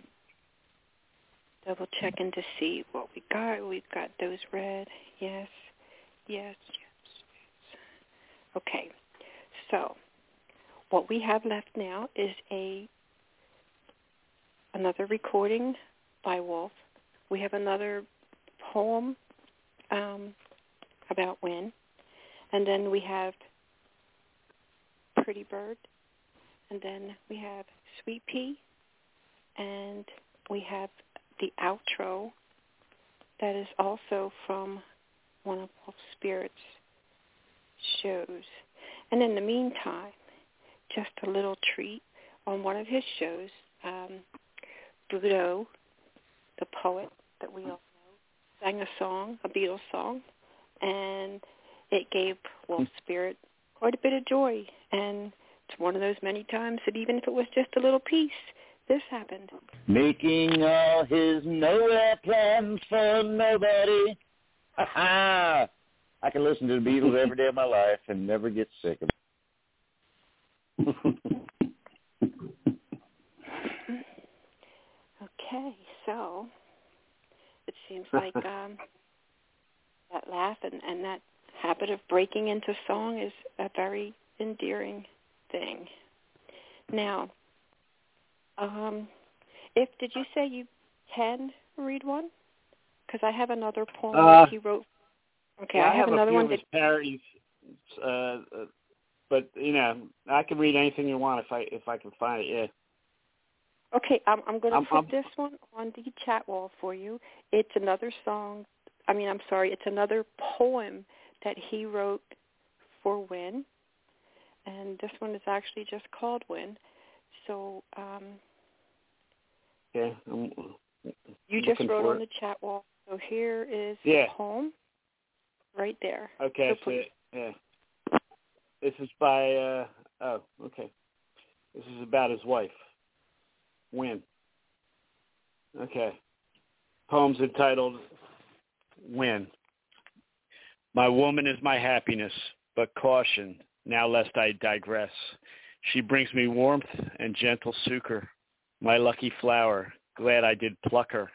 double checking to see what we got. We've got those read. Yes, yes, yes, yes. Okay, so what we have left now is a another recording by Wolf. We have another poem um, about Wynn, and then we have Pretty Bird, and then we have Sweet Pea, and we have the outro that is also from one of Wolf Spirit's shows. And in the meantime, just a little treat on one of his shows, um, Budo, the poet that we all know, sang a song, a Beatles song, and it gave Wolf Spirit quite a bit of joy. And it's one of those many times that even if it was just a little piece, this happened. Making all his nowhere plans for nobody. Ha-ha! I can listen to the Beatles every day of my life and never get sick of it. Okay, so it seems like um, that laugh and, and that habit of breaking into song is a very endearing thing. Now, um, if did you say you can read one? Because I have another poem uh, that he wrote Okay, well, I, I have, have another a few one. of his parodies, uh, uh, but you know, I can read anything you want if I if I can find it. Yeah. Okay, I'm, I'm going to I'm, put I'm, this one on the chat wall for you. It's another song. I mean, I'm sorry. It's another poem that he wrote for Win, and this one is actually just called Win. So um, yeah, I'm, you just wrote on it. the chat wall. So here is yeah. the poem right there. Okay, so, so yeah. This is by, uh, oh, okay. This is about his wife, Win. Okay. Poem's entitled Win. My woman is my happiness, but caution, now lest I digress. She brings me warmth and gentle succor, my lucky flower, glad I did pluck her.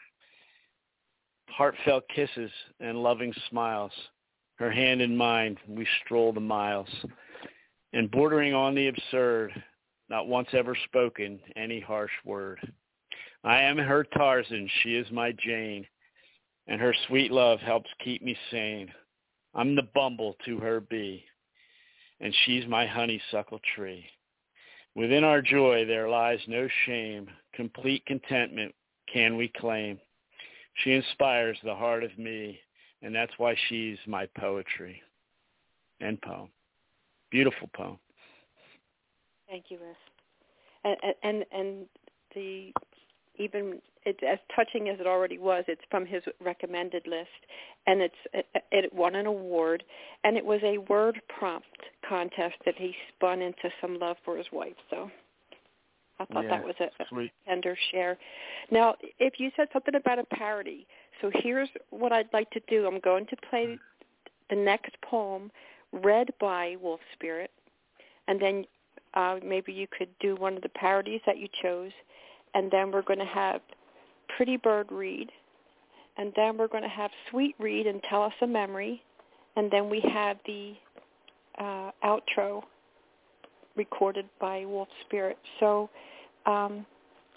Heartfelt kisses and loving smiles, her hand in mine, we stroll the miles. And bordering on the absurd, not once ever spoken any harsh word. I am her Tarzan, she is my Jane, and her sweet love helps keep me sane. I'm the bumble to her bee, and she's my honeysuckle tree. Within our joy there lies no shame, complete contentment can we claim. She inspires the heart of me, and that's why she's my poetry. End poem. Beautiful poem. Thank you, Liz. And, and and the even it's as touching as it already was. It's from his recommended list, and it's it, it won an award, and it was a word prompt contest that he spun into some love for his wife. So I thought yeah, that was a, sweet. a tender share. Now, if you said something about a parody, so here's what I'd like to do. I'm going to play the next poem read by Wolf Spirit, and then uh, maybe you could do one of the parodies that you chose, and then we're going to have Pretty Bird read, and then we're going to have Sweet read and tell us a memory, and then we have the uh, outro recorded by Wolf Spirit. So um,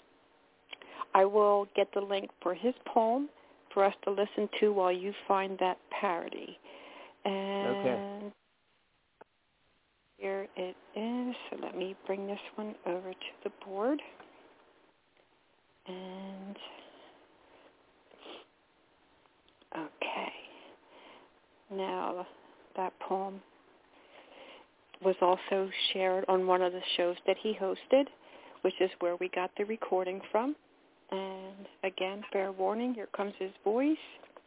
I will get the link for his poem for us to listen to while you find that parody. And okay. Here it is. So let me bring this one over to the board. And okay. Now that poem was also shared on one of the shows that he hosted, which is where we got the recording from. And again, fair warning, here comes his voice.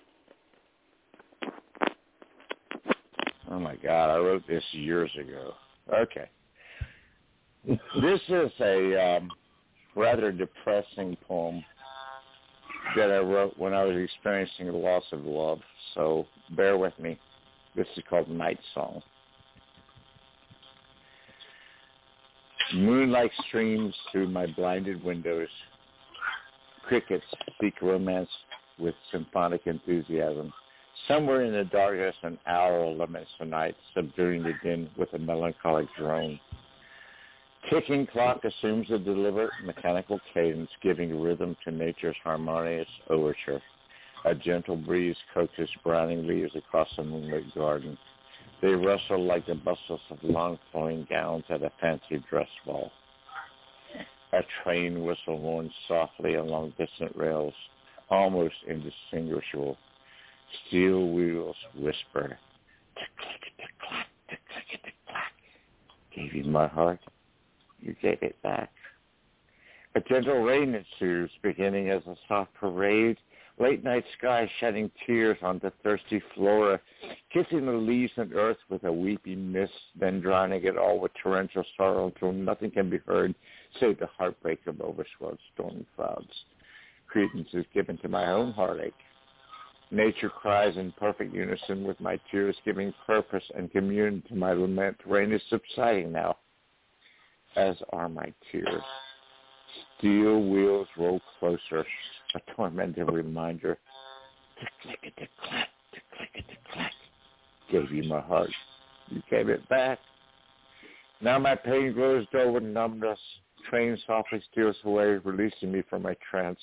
Oh, my God, I wrote this years ago. Okay. This is a um, rather depressing poem that I wrote when I was experiencing the loss of love, so bear with me. This is called Night Song. Moonlight streams through my blinded windows. Crickets seek romance with symphonic enthusiasm. Somewhere in the darkness, an owl laments the night, subduing the din with a melancholic drone. Ticking clock assumes a deliberate mechanical cadence, giving rhythm to nature's harmonious overture. A gentle breeze coaxes browning leaves across a moonlit garden. They rustle like the bustles of long flowing gowns at a fancy dress ball. A train whistle mourns softly along distant rails, almost indistinguishable. Steel wheels whisper, tick-click-tick-clack, tick-click-tick-clack. Gave you my heart, you gave it back. A gentle rain ensues, beginning as a soft parade. Late night sky shedding tears on the thirsty flora, kissing the leaves and earth with a weepy mist, then drowning it all with torrential sorrow until nothing can be heard save the heartbreak of overswelled stormy clouds. Credence is given to my own heartache. Nature cries in perfect unison with my tears, giving purpose and communion to my lament. Rain is subsiding now, as are my tears. Steel wheels roll closer, a tormenting reminder. Tick-click-a-tick-clack, tick-click-a-tick-clack. Gave you my heart, you gave it back. Now my pain grows dull with numbness. Train softly steals away, releasing me from my trance.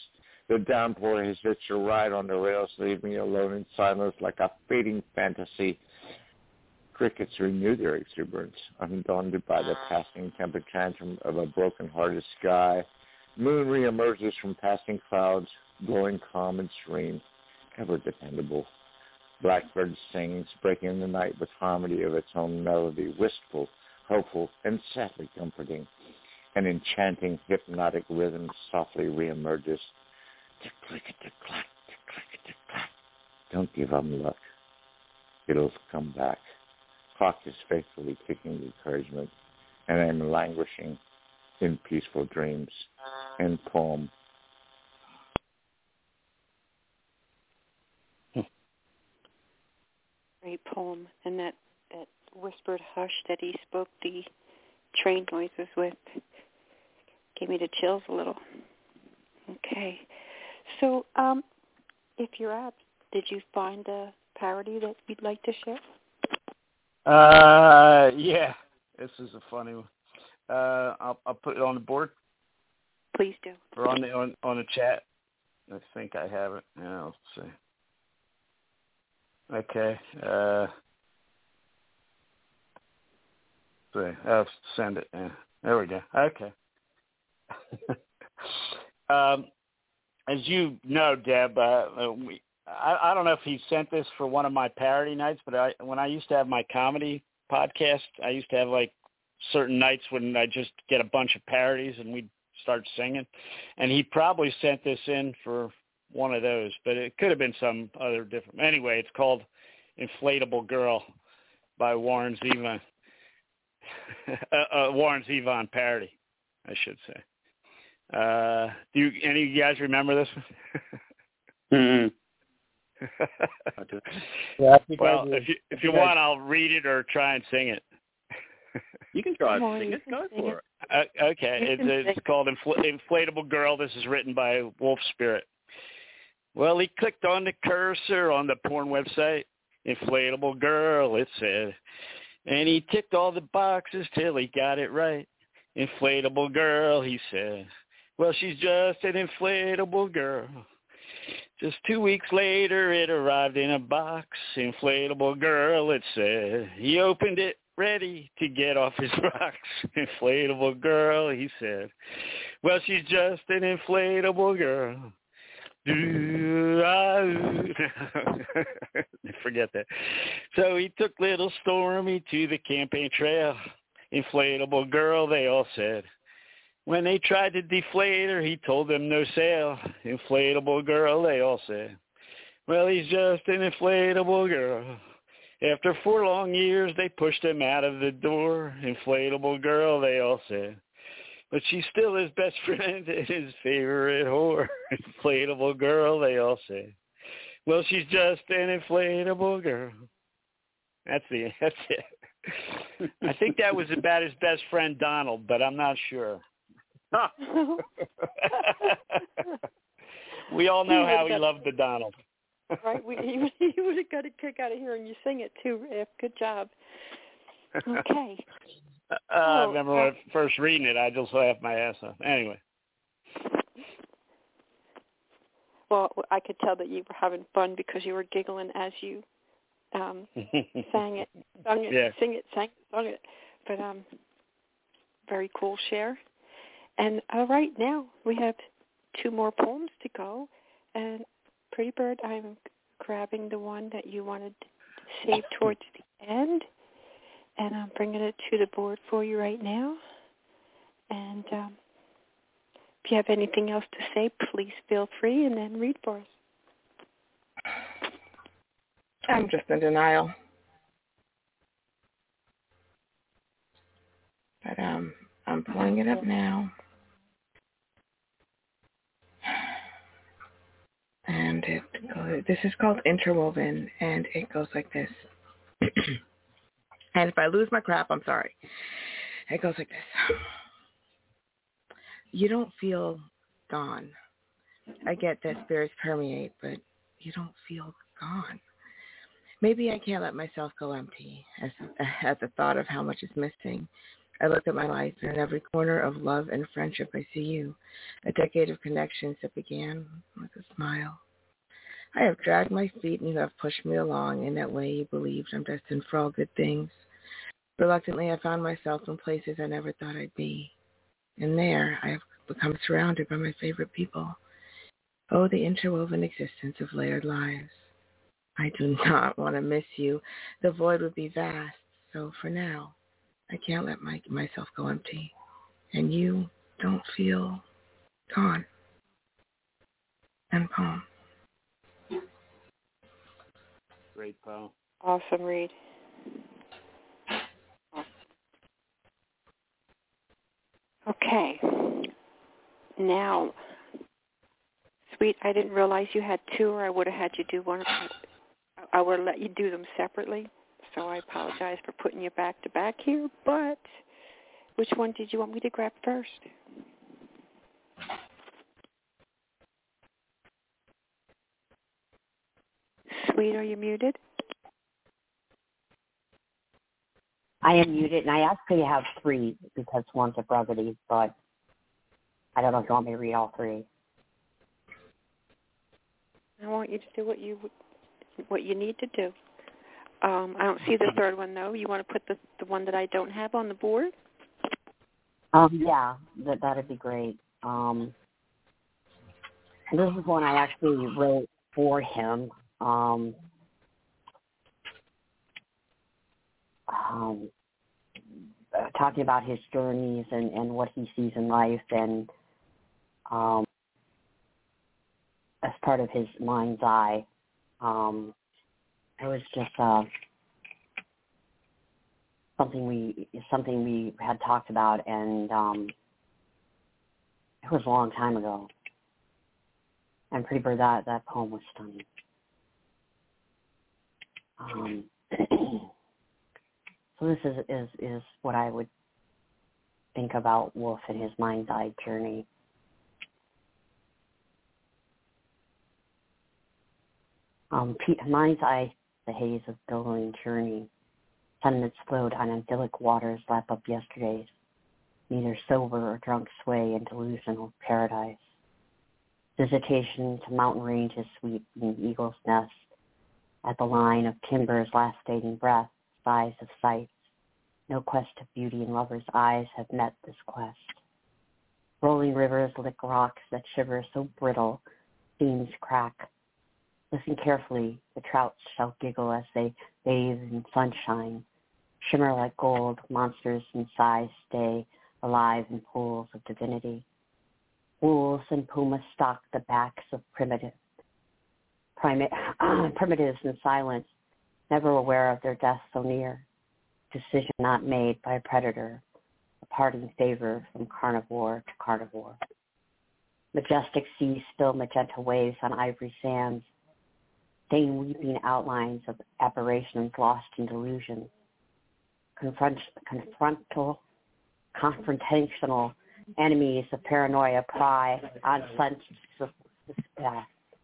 The downpour has hitched a ride on the rails, leaving me alone in silence like a fading fantasy. Crickets renew their exuberance, undaunted by the passing temper tantrum of a broken-hearted sky. Moon reemerges from passing clouds, glowing calm and serene, ever dependable. Blackbird sings, breaking the night with harmony of its own melody, wistful, hopeful, and sadly comforting. An enchanting, hypnotic rhythm softly reemerges. Tick-click-a-tick-clack, tick-click-a-tick-clack. Don't give up luck. It'll come back. Clock is faithfully ticking encouragement, and I'm languishing in peaceful dreams. End poem. Great poem, and that, that whispered hush that he spoke the train noises with gave me the chills a little. Okay. So, um, if you're up, did you find a parody that you'd like to share? Uh, yeah. This is a funny one. Uh, I'll, I'll put it on the board. Please do. Or on the on, on the chat. I think I have it. Yeah, let's see. Okay. Uh, see. I'll send it. Yeah. There we go. Okay. um, as you know, Deb, uh, we, I, I don't know if he sent this for one of my parody nights, but I, when I used to have my comedy podcast, I used to have like certain nights when I just get a bunch of parodies and we'd start singing. And he probably sent this in for one of those, but it could have been some other different. Anyway, it's called Inflatable Girl by Warren Zevon. uh, uh, Warren Zevon parody, I should say. Uh, do you, any of you guys remember this one? mm-hmm. Yeah, well, if you if you want, I'll read it or try and sing it. You can try and sing it. Go for it. Uh, okay, it's, it's called Infl- Inflatable Girl. This is written by Wolf Spirit. Well, he clicked on the cursor on the porn website. Inflatable Girl, it said. And he ticked all the boxes till he got it right. Inflatable Girl, he said. Well, she's just an inflatable girl. Just two weeks later, it arrived in a box. Inflatable Girl, it said. He opened it, ready to get off his rocks. Inflatable Girl, he said. Well, she's just an inflatable girl. Forget that. So he took little Stormy to the campaign trail. Inflatable girl, they all said. When they tried to deflate her, he told them no sale. Inflatable girl, they all said. Well, he's just an inflatable girl. After four long years, they pushed him out of the door. Inflatable girl, they all said. But she's still his best friend and his favorite whore. Inflatable girl, they all say. Well, she's just an inflatable girl. That's the that's it. I think that was about his best friend Donald, but I'm not sure. We all know how he loved the Donald. Right, we, he, he would have got a kick out of hearing you sing it too, Riff. Good job. Okay. Uh, oh, I remember when I was first reading it, I just laughed my ass off. Anyway. Well, I could tell that you were having fun because you were giggling as you um, sang it, sung it, yeah. sing it, sang it, sung it. But um, very cool share. And uh, right now we have two more poems to go. And Pretty Bird, I'm grabbing the one that you wanted to save towards the end. And I'm bringing it to the board for you right now. And um, if you have anything else to say, please feel free and then read for us. I'm just in denial. But um, I'm pulling it up now. And it goes, this is called Interwoven, and it goes like this. And if I lose my crap, I'm sorry. It goes like this. You don't feel gone. I get that spirits permeate, but you don't feel gone. Maybe I can't let myself go empty as, at the thought of how much is missing. I look at my life, and in every corner of love and friendship I see you, a decade of connections that began with a smile. I have dragged my feet, and you have pushed me along. In that way, you believed I'm destined for all good things. Reluctantly, I found myself in places I never thought I'd be. And there, I have become surrounded by my favorite people. Oh, the interwoven existence of layered lives. I do not want to miss you. The void would be vast. So for now, I can't let my, myself go empty. And you don't feel gone. End poem. Great poem. Awesome read. Okay. Now, sweet, I didn't realize you had two, or I would have had you do one. I would have let you do them separately, so I apologize for putting you back to back here, but which one did you want me to grab first? Sweet, are you muted? I am muted, and I actually have three because one's a brevity, but I don't know if you want me to read all three. I want you to do what you what you need to do. Um, I don't see the third one, though. You want to put the, the one that I don't have on the board? Um, yeah, that that'd be great. Um, this is one I actually wrote for him. Um, um, uh, talking about his journeys and, and what he sees in life, and um, as part of his mind's eye. Um, it was just uh, something we something we had talked about, and um, it was a long time ago. And pretty sure that that poem was stunning. Um, so this is, is is what I would think about Wolf and his mind's eye journey. Um, mind's eye, the haze of billowing journey. Sentiments flowed on idyllic waters, lap up yesterday's. Neither sober or drunk sway in delusional paradise. Visitation to mountain ranges sweep in eagle's nest. At the line of timber's last fading breath, sighs of sights. No quest of beauty in lovers' eyes have met this quest. Rolling rivers lick rocks that shiver so brittle, seams crack. Listen carefully, the trouts shall giggle as they bathe in sunshine. Shimmer like gold, monsters in size stay alive in pools of divinity. Wolves and pumas stalk the backs of primitive, primate, primitives in silence, never aware of their death so near. Decision not made by a predator, a parting favor from carnivore to carnivore. Majestic seas spill magenta waves on ivory sands, stain weeping outlines of aberrations lost in delusion. Confront, confrontal, confrontational enemies of paranoia pry on sense. Uh,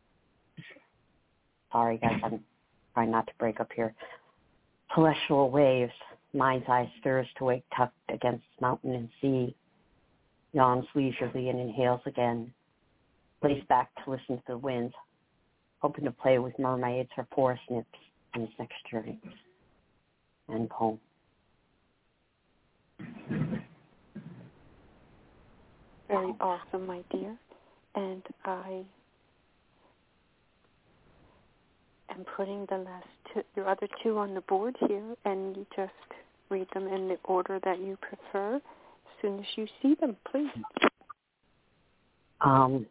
sorry, guys, I'm trying not to break up here. Celestial waves, mind's eye stirs to wake tucked against mountain and sea. Yawns leisurely and inhales again. Lays back to listen to the winds, hoping to play with mermaids or forest nymphs on his next journey. End poem. Very awesome, my dear. And I am putting the last two, your other two on the board here, and you just read them in the order that you prefer as soon as you see them, please. Um,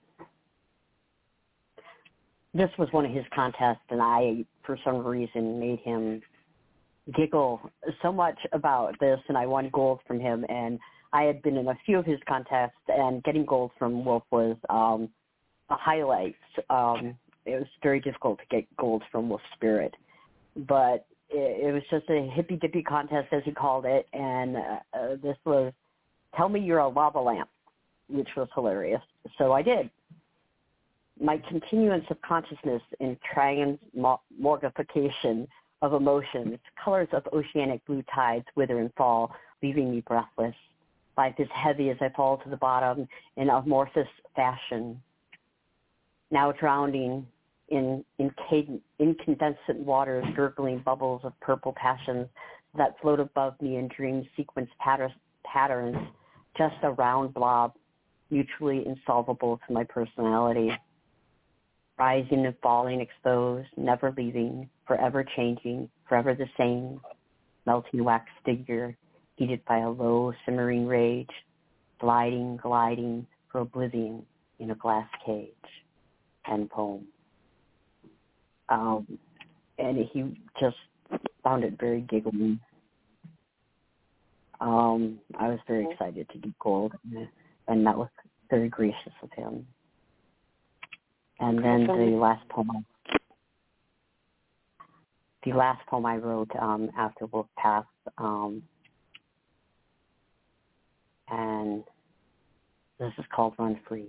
this was one of his contests, and I, for some reason, made him giggle so much about this, and I won gold from him. And I had been in a few of his contests, and getting gold from Wolf was um, a highlight. Um, it was very difficult to get gold from Wolf Spirit, but it, it was just a hippy-dippy contest, as he called it, and uh, uh, this was, tell me you're a lava lamp, which was hilarious. So I did. My continuance of consciousness in transmogrification of emotions, colors of oceanic blue tides wither and fall, leaving me breathless. Life is heavy as I fall to the bottom in amorphous fashion, now drowning in incandescent, incandescent waters, gurgling bubbles of purple passions that float above me in dream sequence patter- patterns, just a round blob, mutually insolvable to my personality. Rising and falling, exposed, never leaving, forever changing, forever the same, melting wax figure, heated by a low, simmering rage, gliding, gliding for oblivion in a glass cage. End poem. Um, and he just found it very giggling. Um, I was very excited to get gold, and, and that was very gracious of him. And then the last poem, the last poem I wrote um, after Wolf passed, um, and this is called Run Free.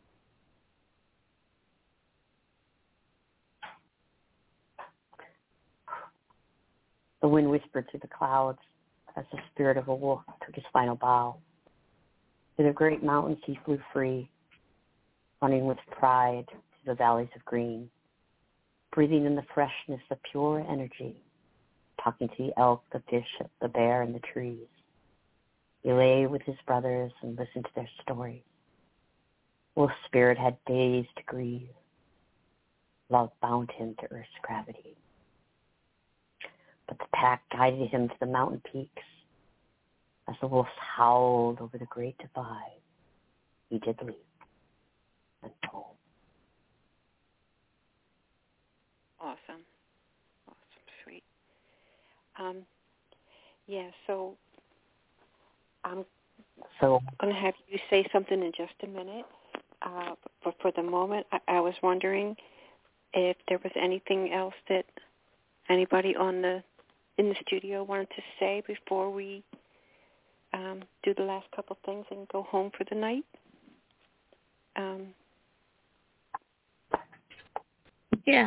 The wind whispered through the clouds as the spirit of a wolf took his final bow. To the great mountains he flew free, running with pride to the valleys of green, breathing in the freshness of pure energy, talking to the elk, the fish, the bear, and the trees. He lay with his brothers and listened to their stories. Wolf's spirit had days to grieve. Love bound him to earth's gravity. But the pack guided him to the mountain peaks. As the wolves howled over the great divide, he did leave and told. Awesome. Awesome. Sweet. Um, yeah, so I'm so, going to have you say something in just a minute. Uh, but for the moment, I, I was wondering if there was anything else that anybody on the in the studio wanted to say before we um, do the last couple things and go home for the night. Um, yeah.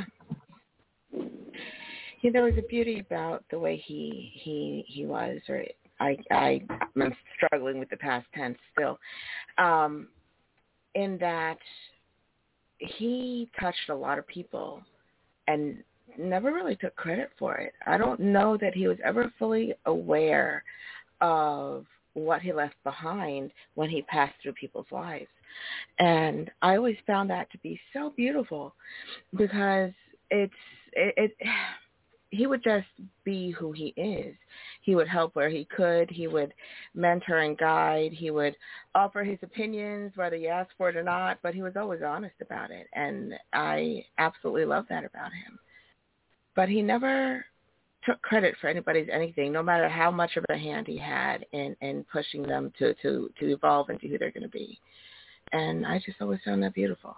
Yeah, there was a beauty about the way he he he was, or I I am struggling with the past tense still, um, in that he touched a lot of people and never really took credit for it. I don't know that he was ever fully aware of what he left behind when he passed through people's lives. And I always found that to be so beautiful because it's, it, it he would just be who he is. He would help where he could. He would mentor and guide. He would offer his opinions, whether you asked for it or not, but he was always honest about it. And I absolutely love that about him. But he never took credit for anybody's anything, no matter how much of a hand he had in, in pushing them to, to, to evolve into who they're going to be. And I just always found that beautiful.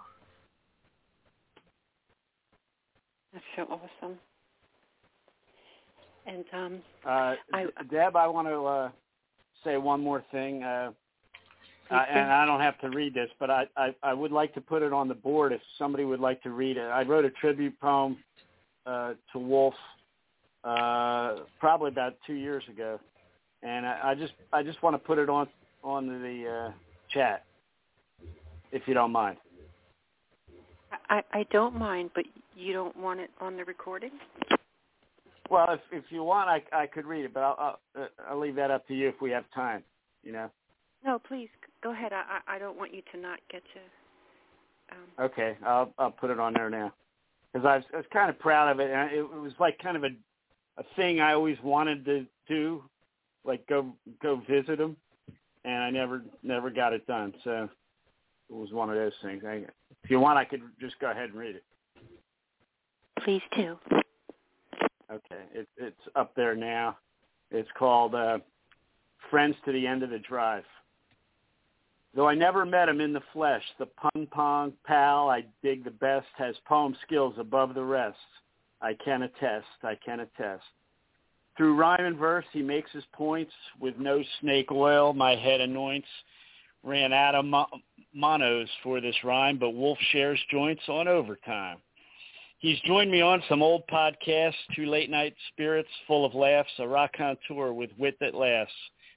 That's so awesome. And um, uh, I, Deb, I want to uh, say one more thing, uh, uh, and I don't have to read this, but I, I, I would like to put it on the board if somebody would like to read it. I wrote a tribute poem uh, to Wolf uh, probably about two years ago, and I, I just I just want to put it on on the uh, chat, if you don't mind. I, I don't mind, but you don't want it on the recording? Well, if if you want, I, I could read it, but I'll, I'll I'll leave that up to you if we have time. You know. No, please go ahead. I I don't want you to not get to. Um... Okay, I'll I'll put it on there now because I was I was kind of proud of it, and it, it was like kind of a a thing I always wanted to do, like go go visit them, and I never never got it done. So it was one of those things. I, if you want, I could just go ahead and read it. Please do. Okay, it, it's up there now. It's called uh, Friends to the End of the Drive. Though I never met him in the flesh, the pun-pong pal I dig the best has poem skills above the rest. I can attest, I can attest. Through rhyme and verse, he makes his points. With no snake oil, my head anoints. Ran out of mo- monos for this rhyme, but Wolf shares joints on overtime. He's joined me on some old podcasts, two late-night spirits full of laughs, a rock contour with wit that lasts.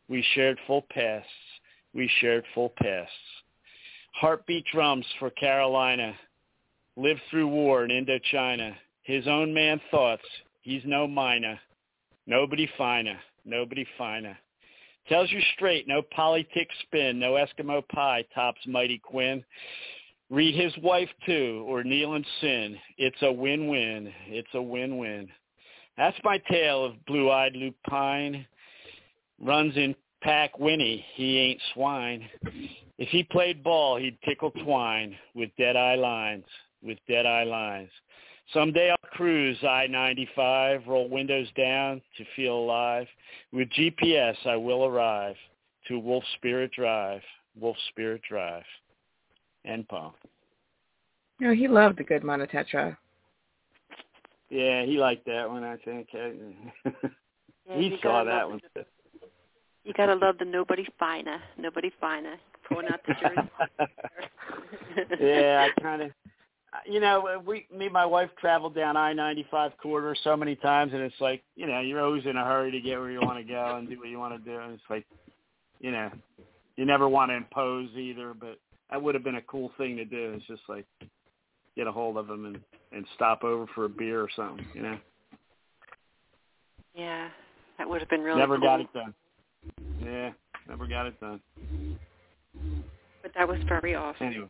We shared full pasts. We shared full pasts. Heartbeat drums for Carolina. Lived through war in Indochina. His own man thoughts. He's no minor. Nobody finer. Nobody finer. Tells you straight, no politic spin, no Eskimo pie tops Mighty Quinn. Read his wife, too, or kneel in sin. It's a win-win. It's a win-win. That's my tale of blue-eyed lupine. Runs in pack Winnie. He ain't swine. If he played ball, he'd tickle twine with dead-eye lines, with dead-eye lines. Someday I'll cruise I ninety-five, roll windows down to feel alive. With G P S, I will arrive to Wolf Spirit Drive, Wolf Spirit Drive. End poem. You know, he loved the good Monotetra. Yeah, he liked that one, I think. Yeah, he saw that one. The, you got to love the Nobody Finer, Nobody Finer, pulling out the jersey. Yeah, I kind of... You know, we, me and my wife traveled down I ninety-five corridor so many times, and it's like, you know, you're always in a hurry to get where you want to go and do what you want to do. And it's like, you know, you never want to impose either, but that would have been a cool thing to do. It's just like get a hold of them and, and stop over for a beer or something, you know. Yeah, that would have been really never cool. got it done. Yeah, never got it done. But that was very awesome. Anyway.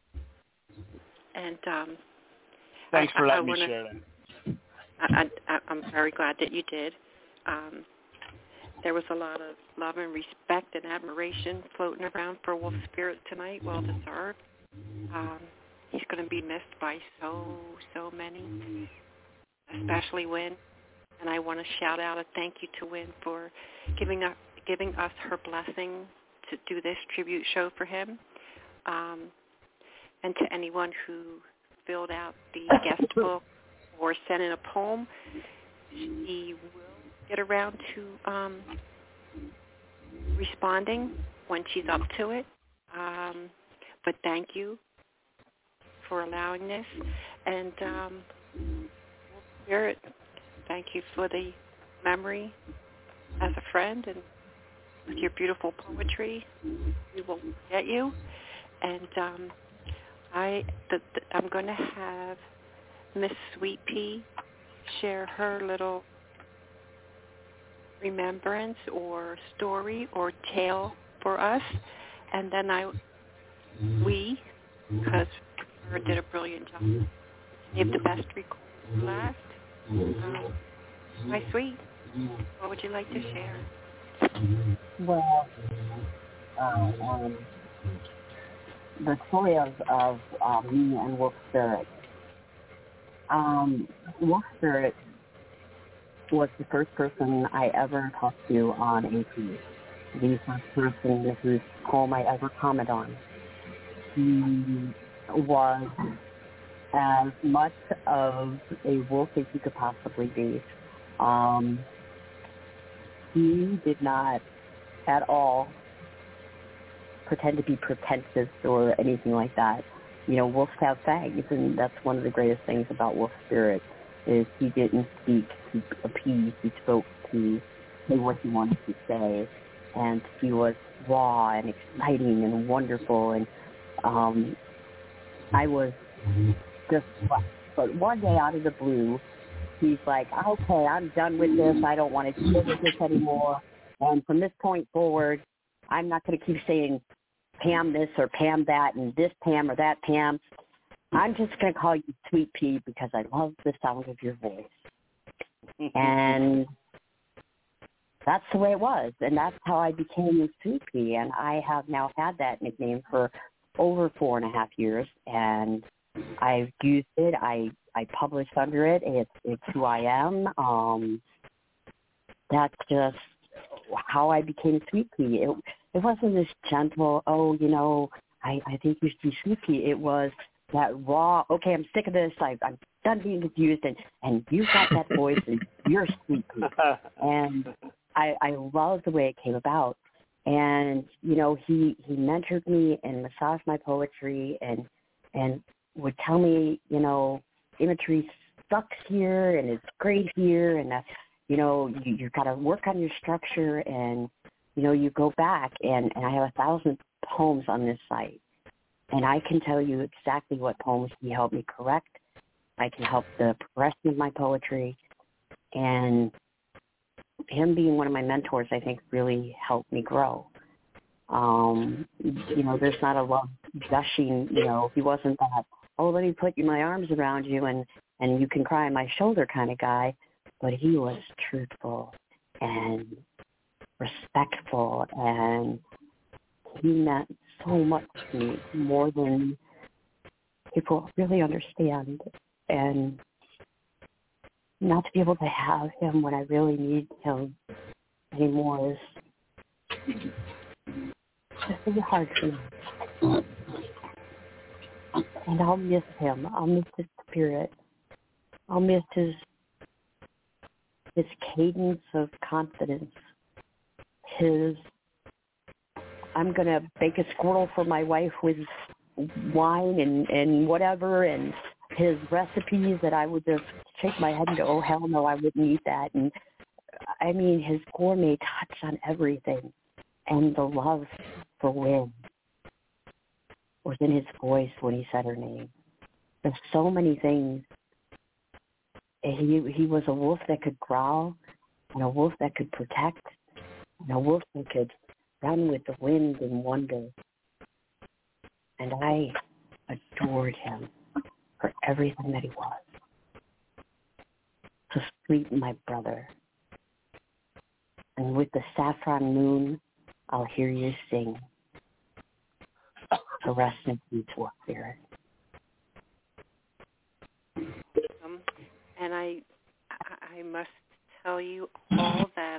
And um, thanks I, for letting I me wanna, share that. I, I, I'm very glad that you did. Um, there was a lot of love and respect and admiration floating around for Wolf Spirit tonight. Well deserved. Um, he's going to be missed by so, so many, especially Wynn. And I want to shout out a thank you to Wynn for giving us, giving us her blessing to do this tribute show for him. Um, and to anyone who filled out the guest book or sent in a poem, she will get around to um, responding when she's up to it. Um, but thank you for allowing this. And um, Spirit, thank you for the memory as a friend and with your beautiful poetry. We will forget you. And um, I, the, the, I'm going to have Miss Sweet Pea share her little remembrance or story or tale for us, and then I, we, because her did a brilliant job, gave the best record for last. Um, my Sweet, what would you like to share? Well, uh, um, the story of, of uh, me and Wolf Spirit. Um, Wolf Spirit was the first person I ever talked to on A P. The first person whose poem I ever commented on. He was as much of a wolf as he could possibly be. Um, he did not at all pretend to be pretentious or anything like that. You know, wolves have fangs, and that's one of the greatest things about Wolf Spirit is he didn't speak to appease, he spoke to say what he wanted to say, and he was raw and exciting and wonderful, and um, I was just, but one day out of the blue, he's like, okay, I'm done with this, I don't want to deal with this anymore, and from this point forward, I'm not going to keep saying Pam this or Pam that and this Pam or that Pam. I'm just going to call you Sweet Pea because I love the sound of your voice. And that's the way it was. And that's how I became Sweet Pea. And I have now had that nickname for over four and a half years. And I've used it. I, I published under it. It's, it's who I am. Um, that's just how I became Sweet Pea. It, it wasn't this gentle, oh, you know, I, I think you should be Sweet Pea. It was that raw, okay, I'm sick of this. I, I'm done being confused, and, and you've got that voice, and you're Sweet Pea. And I, I love the way it came about. And, you know, he, he mentored me and massaged my poetry and and would tell me, you know, imagery sucks here, and it's great here, and, uh, you know, you, you've got to work on your structure, and you know, you go back, and, and I have a thousand poems on this site, and I can tell you exactly what poems he helped me correct. I can help the progression of my poetry, and him being one of my mentors, I think, really helped me grow. Um, you know, there's not a love gushing, you know, he wasn't that, oh, let me put my arms around you and, and you can cry on my shoulder kind of guy, but he was truthful and respectful, and he meant so much to me, more than people really understand. And not to be able to have him when I really need him anymore is just really hard for me. And I'll miss him. I'll miss his spirit. I'll miss his his cadence of confidence. His, I'm going to bake a squirrel for my wife with wine and, and whatever, and his recipes that I would just shake my head and go, oh, hell no, I wouldn't eat that. And I mean, his gourmet touch on everything, and the love for Wynn was in his voice when he said her name. There's so many things. He he was a wolf that could growl, and a wolf that could protect, and a wolf that could run with the wind and wonder. And I adored him for everything that he was. So sweet, my brother. And with the saffron moon, I'll hear you sing. So rest in peace, Wolf Spirit. Um, and I, I must tell you all that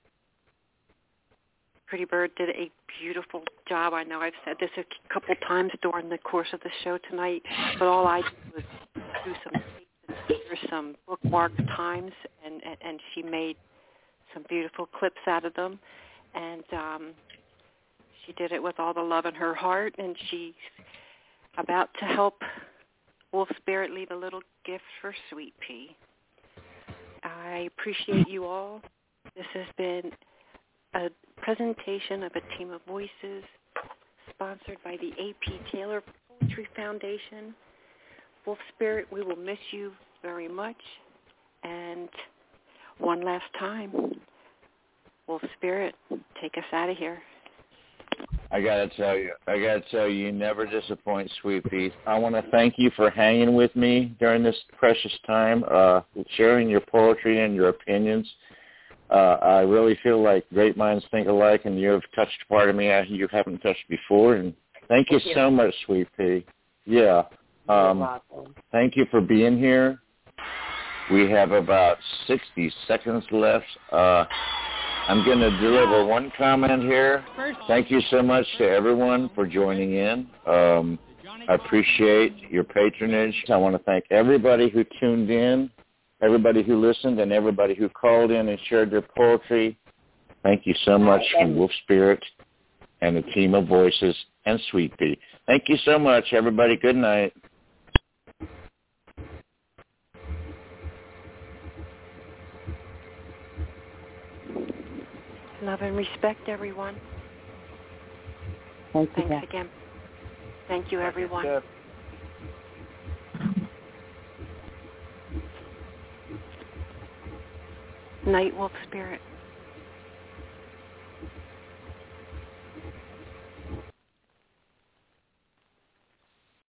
Pretty Bird did a beautiful job. I know I've said this a couple times during the course of the show tonight, but all I did was do some tapes and hear some bookmark times, and, and, and she made some beautiful clips out of them. And um, she did it with all the love in her heart, and she's about to help Wolf Spirit leave a little gift for Sweet Pea. I appreciate you all. This has been a presentation of A Team of Voices, sponsored by the A P Taylor Poetry Foundation. Wolf Spirit, we will miss you very much. And one last time, Wolf Spirit, take us out of here. I gotta tell you, I gotta tell you, you never disappoint, Sweet Pea. I want to thank you for hanging with me during this precious time, uh, sharing your poetry and your opinions. Uh, I really feel like great minds think alike, and you have touched a part of me you haven't touched before. And thank you, thank you. so much, Sweet Pea. Yeah. Um, thank you for being here. We have about sixty seconds left. Uh, I'm going to deliver one comment here. Thank you so much to everyone for joining in. Um, I appreciate your patronage. I want to thank everybody who tuned in, everybody who listened, and everybody who called in and shared their poetry. Thank you so much from Wolf Spirit and the Team of Voices and Sweet Pea. Thank you so much, everybody. Good night. Love and respect, everyone. Thank Thanks you. again. Thank you, everyone. Night, Wolf Spirit.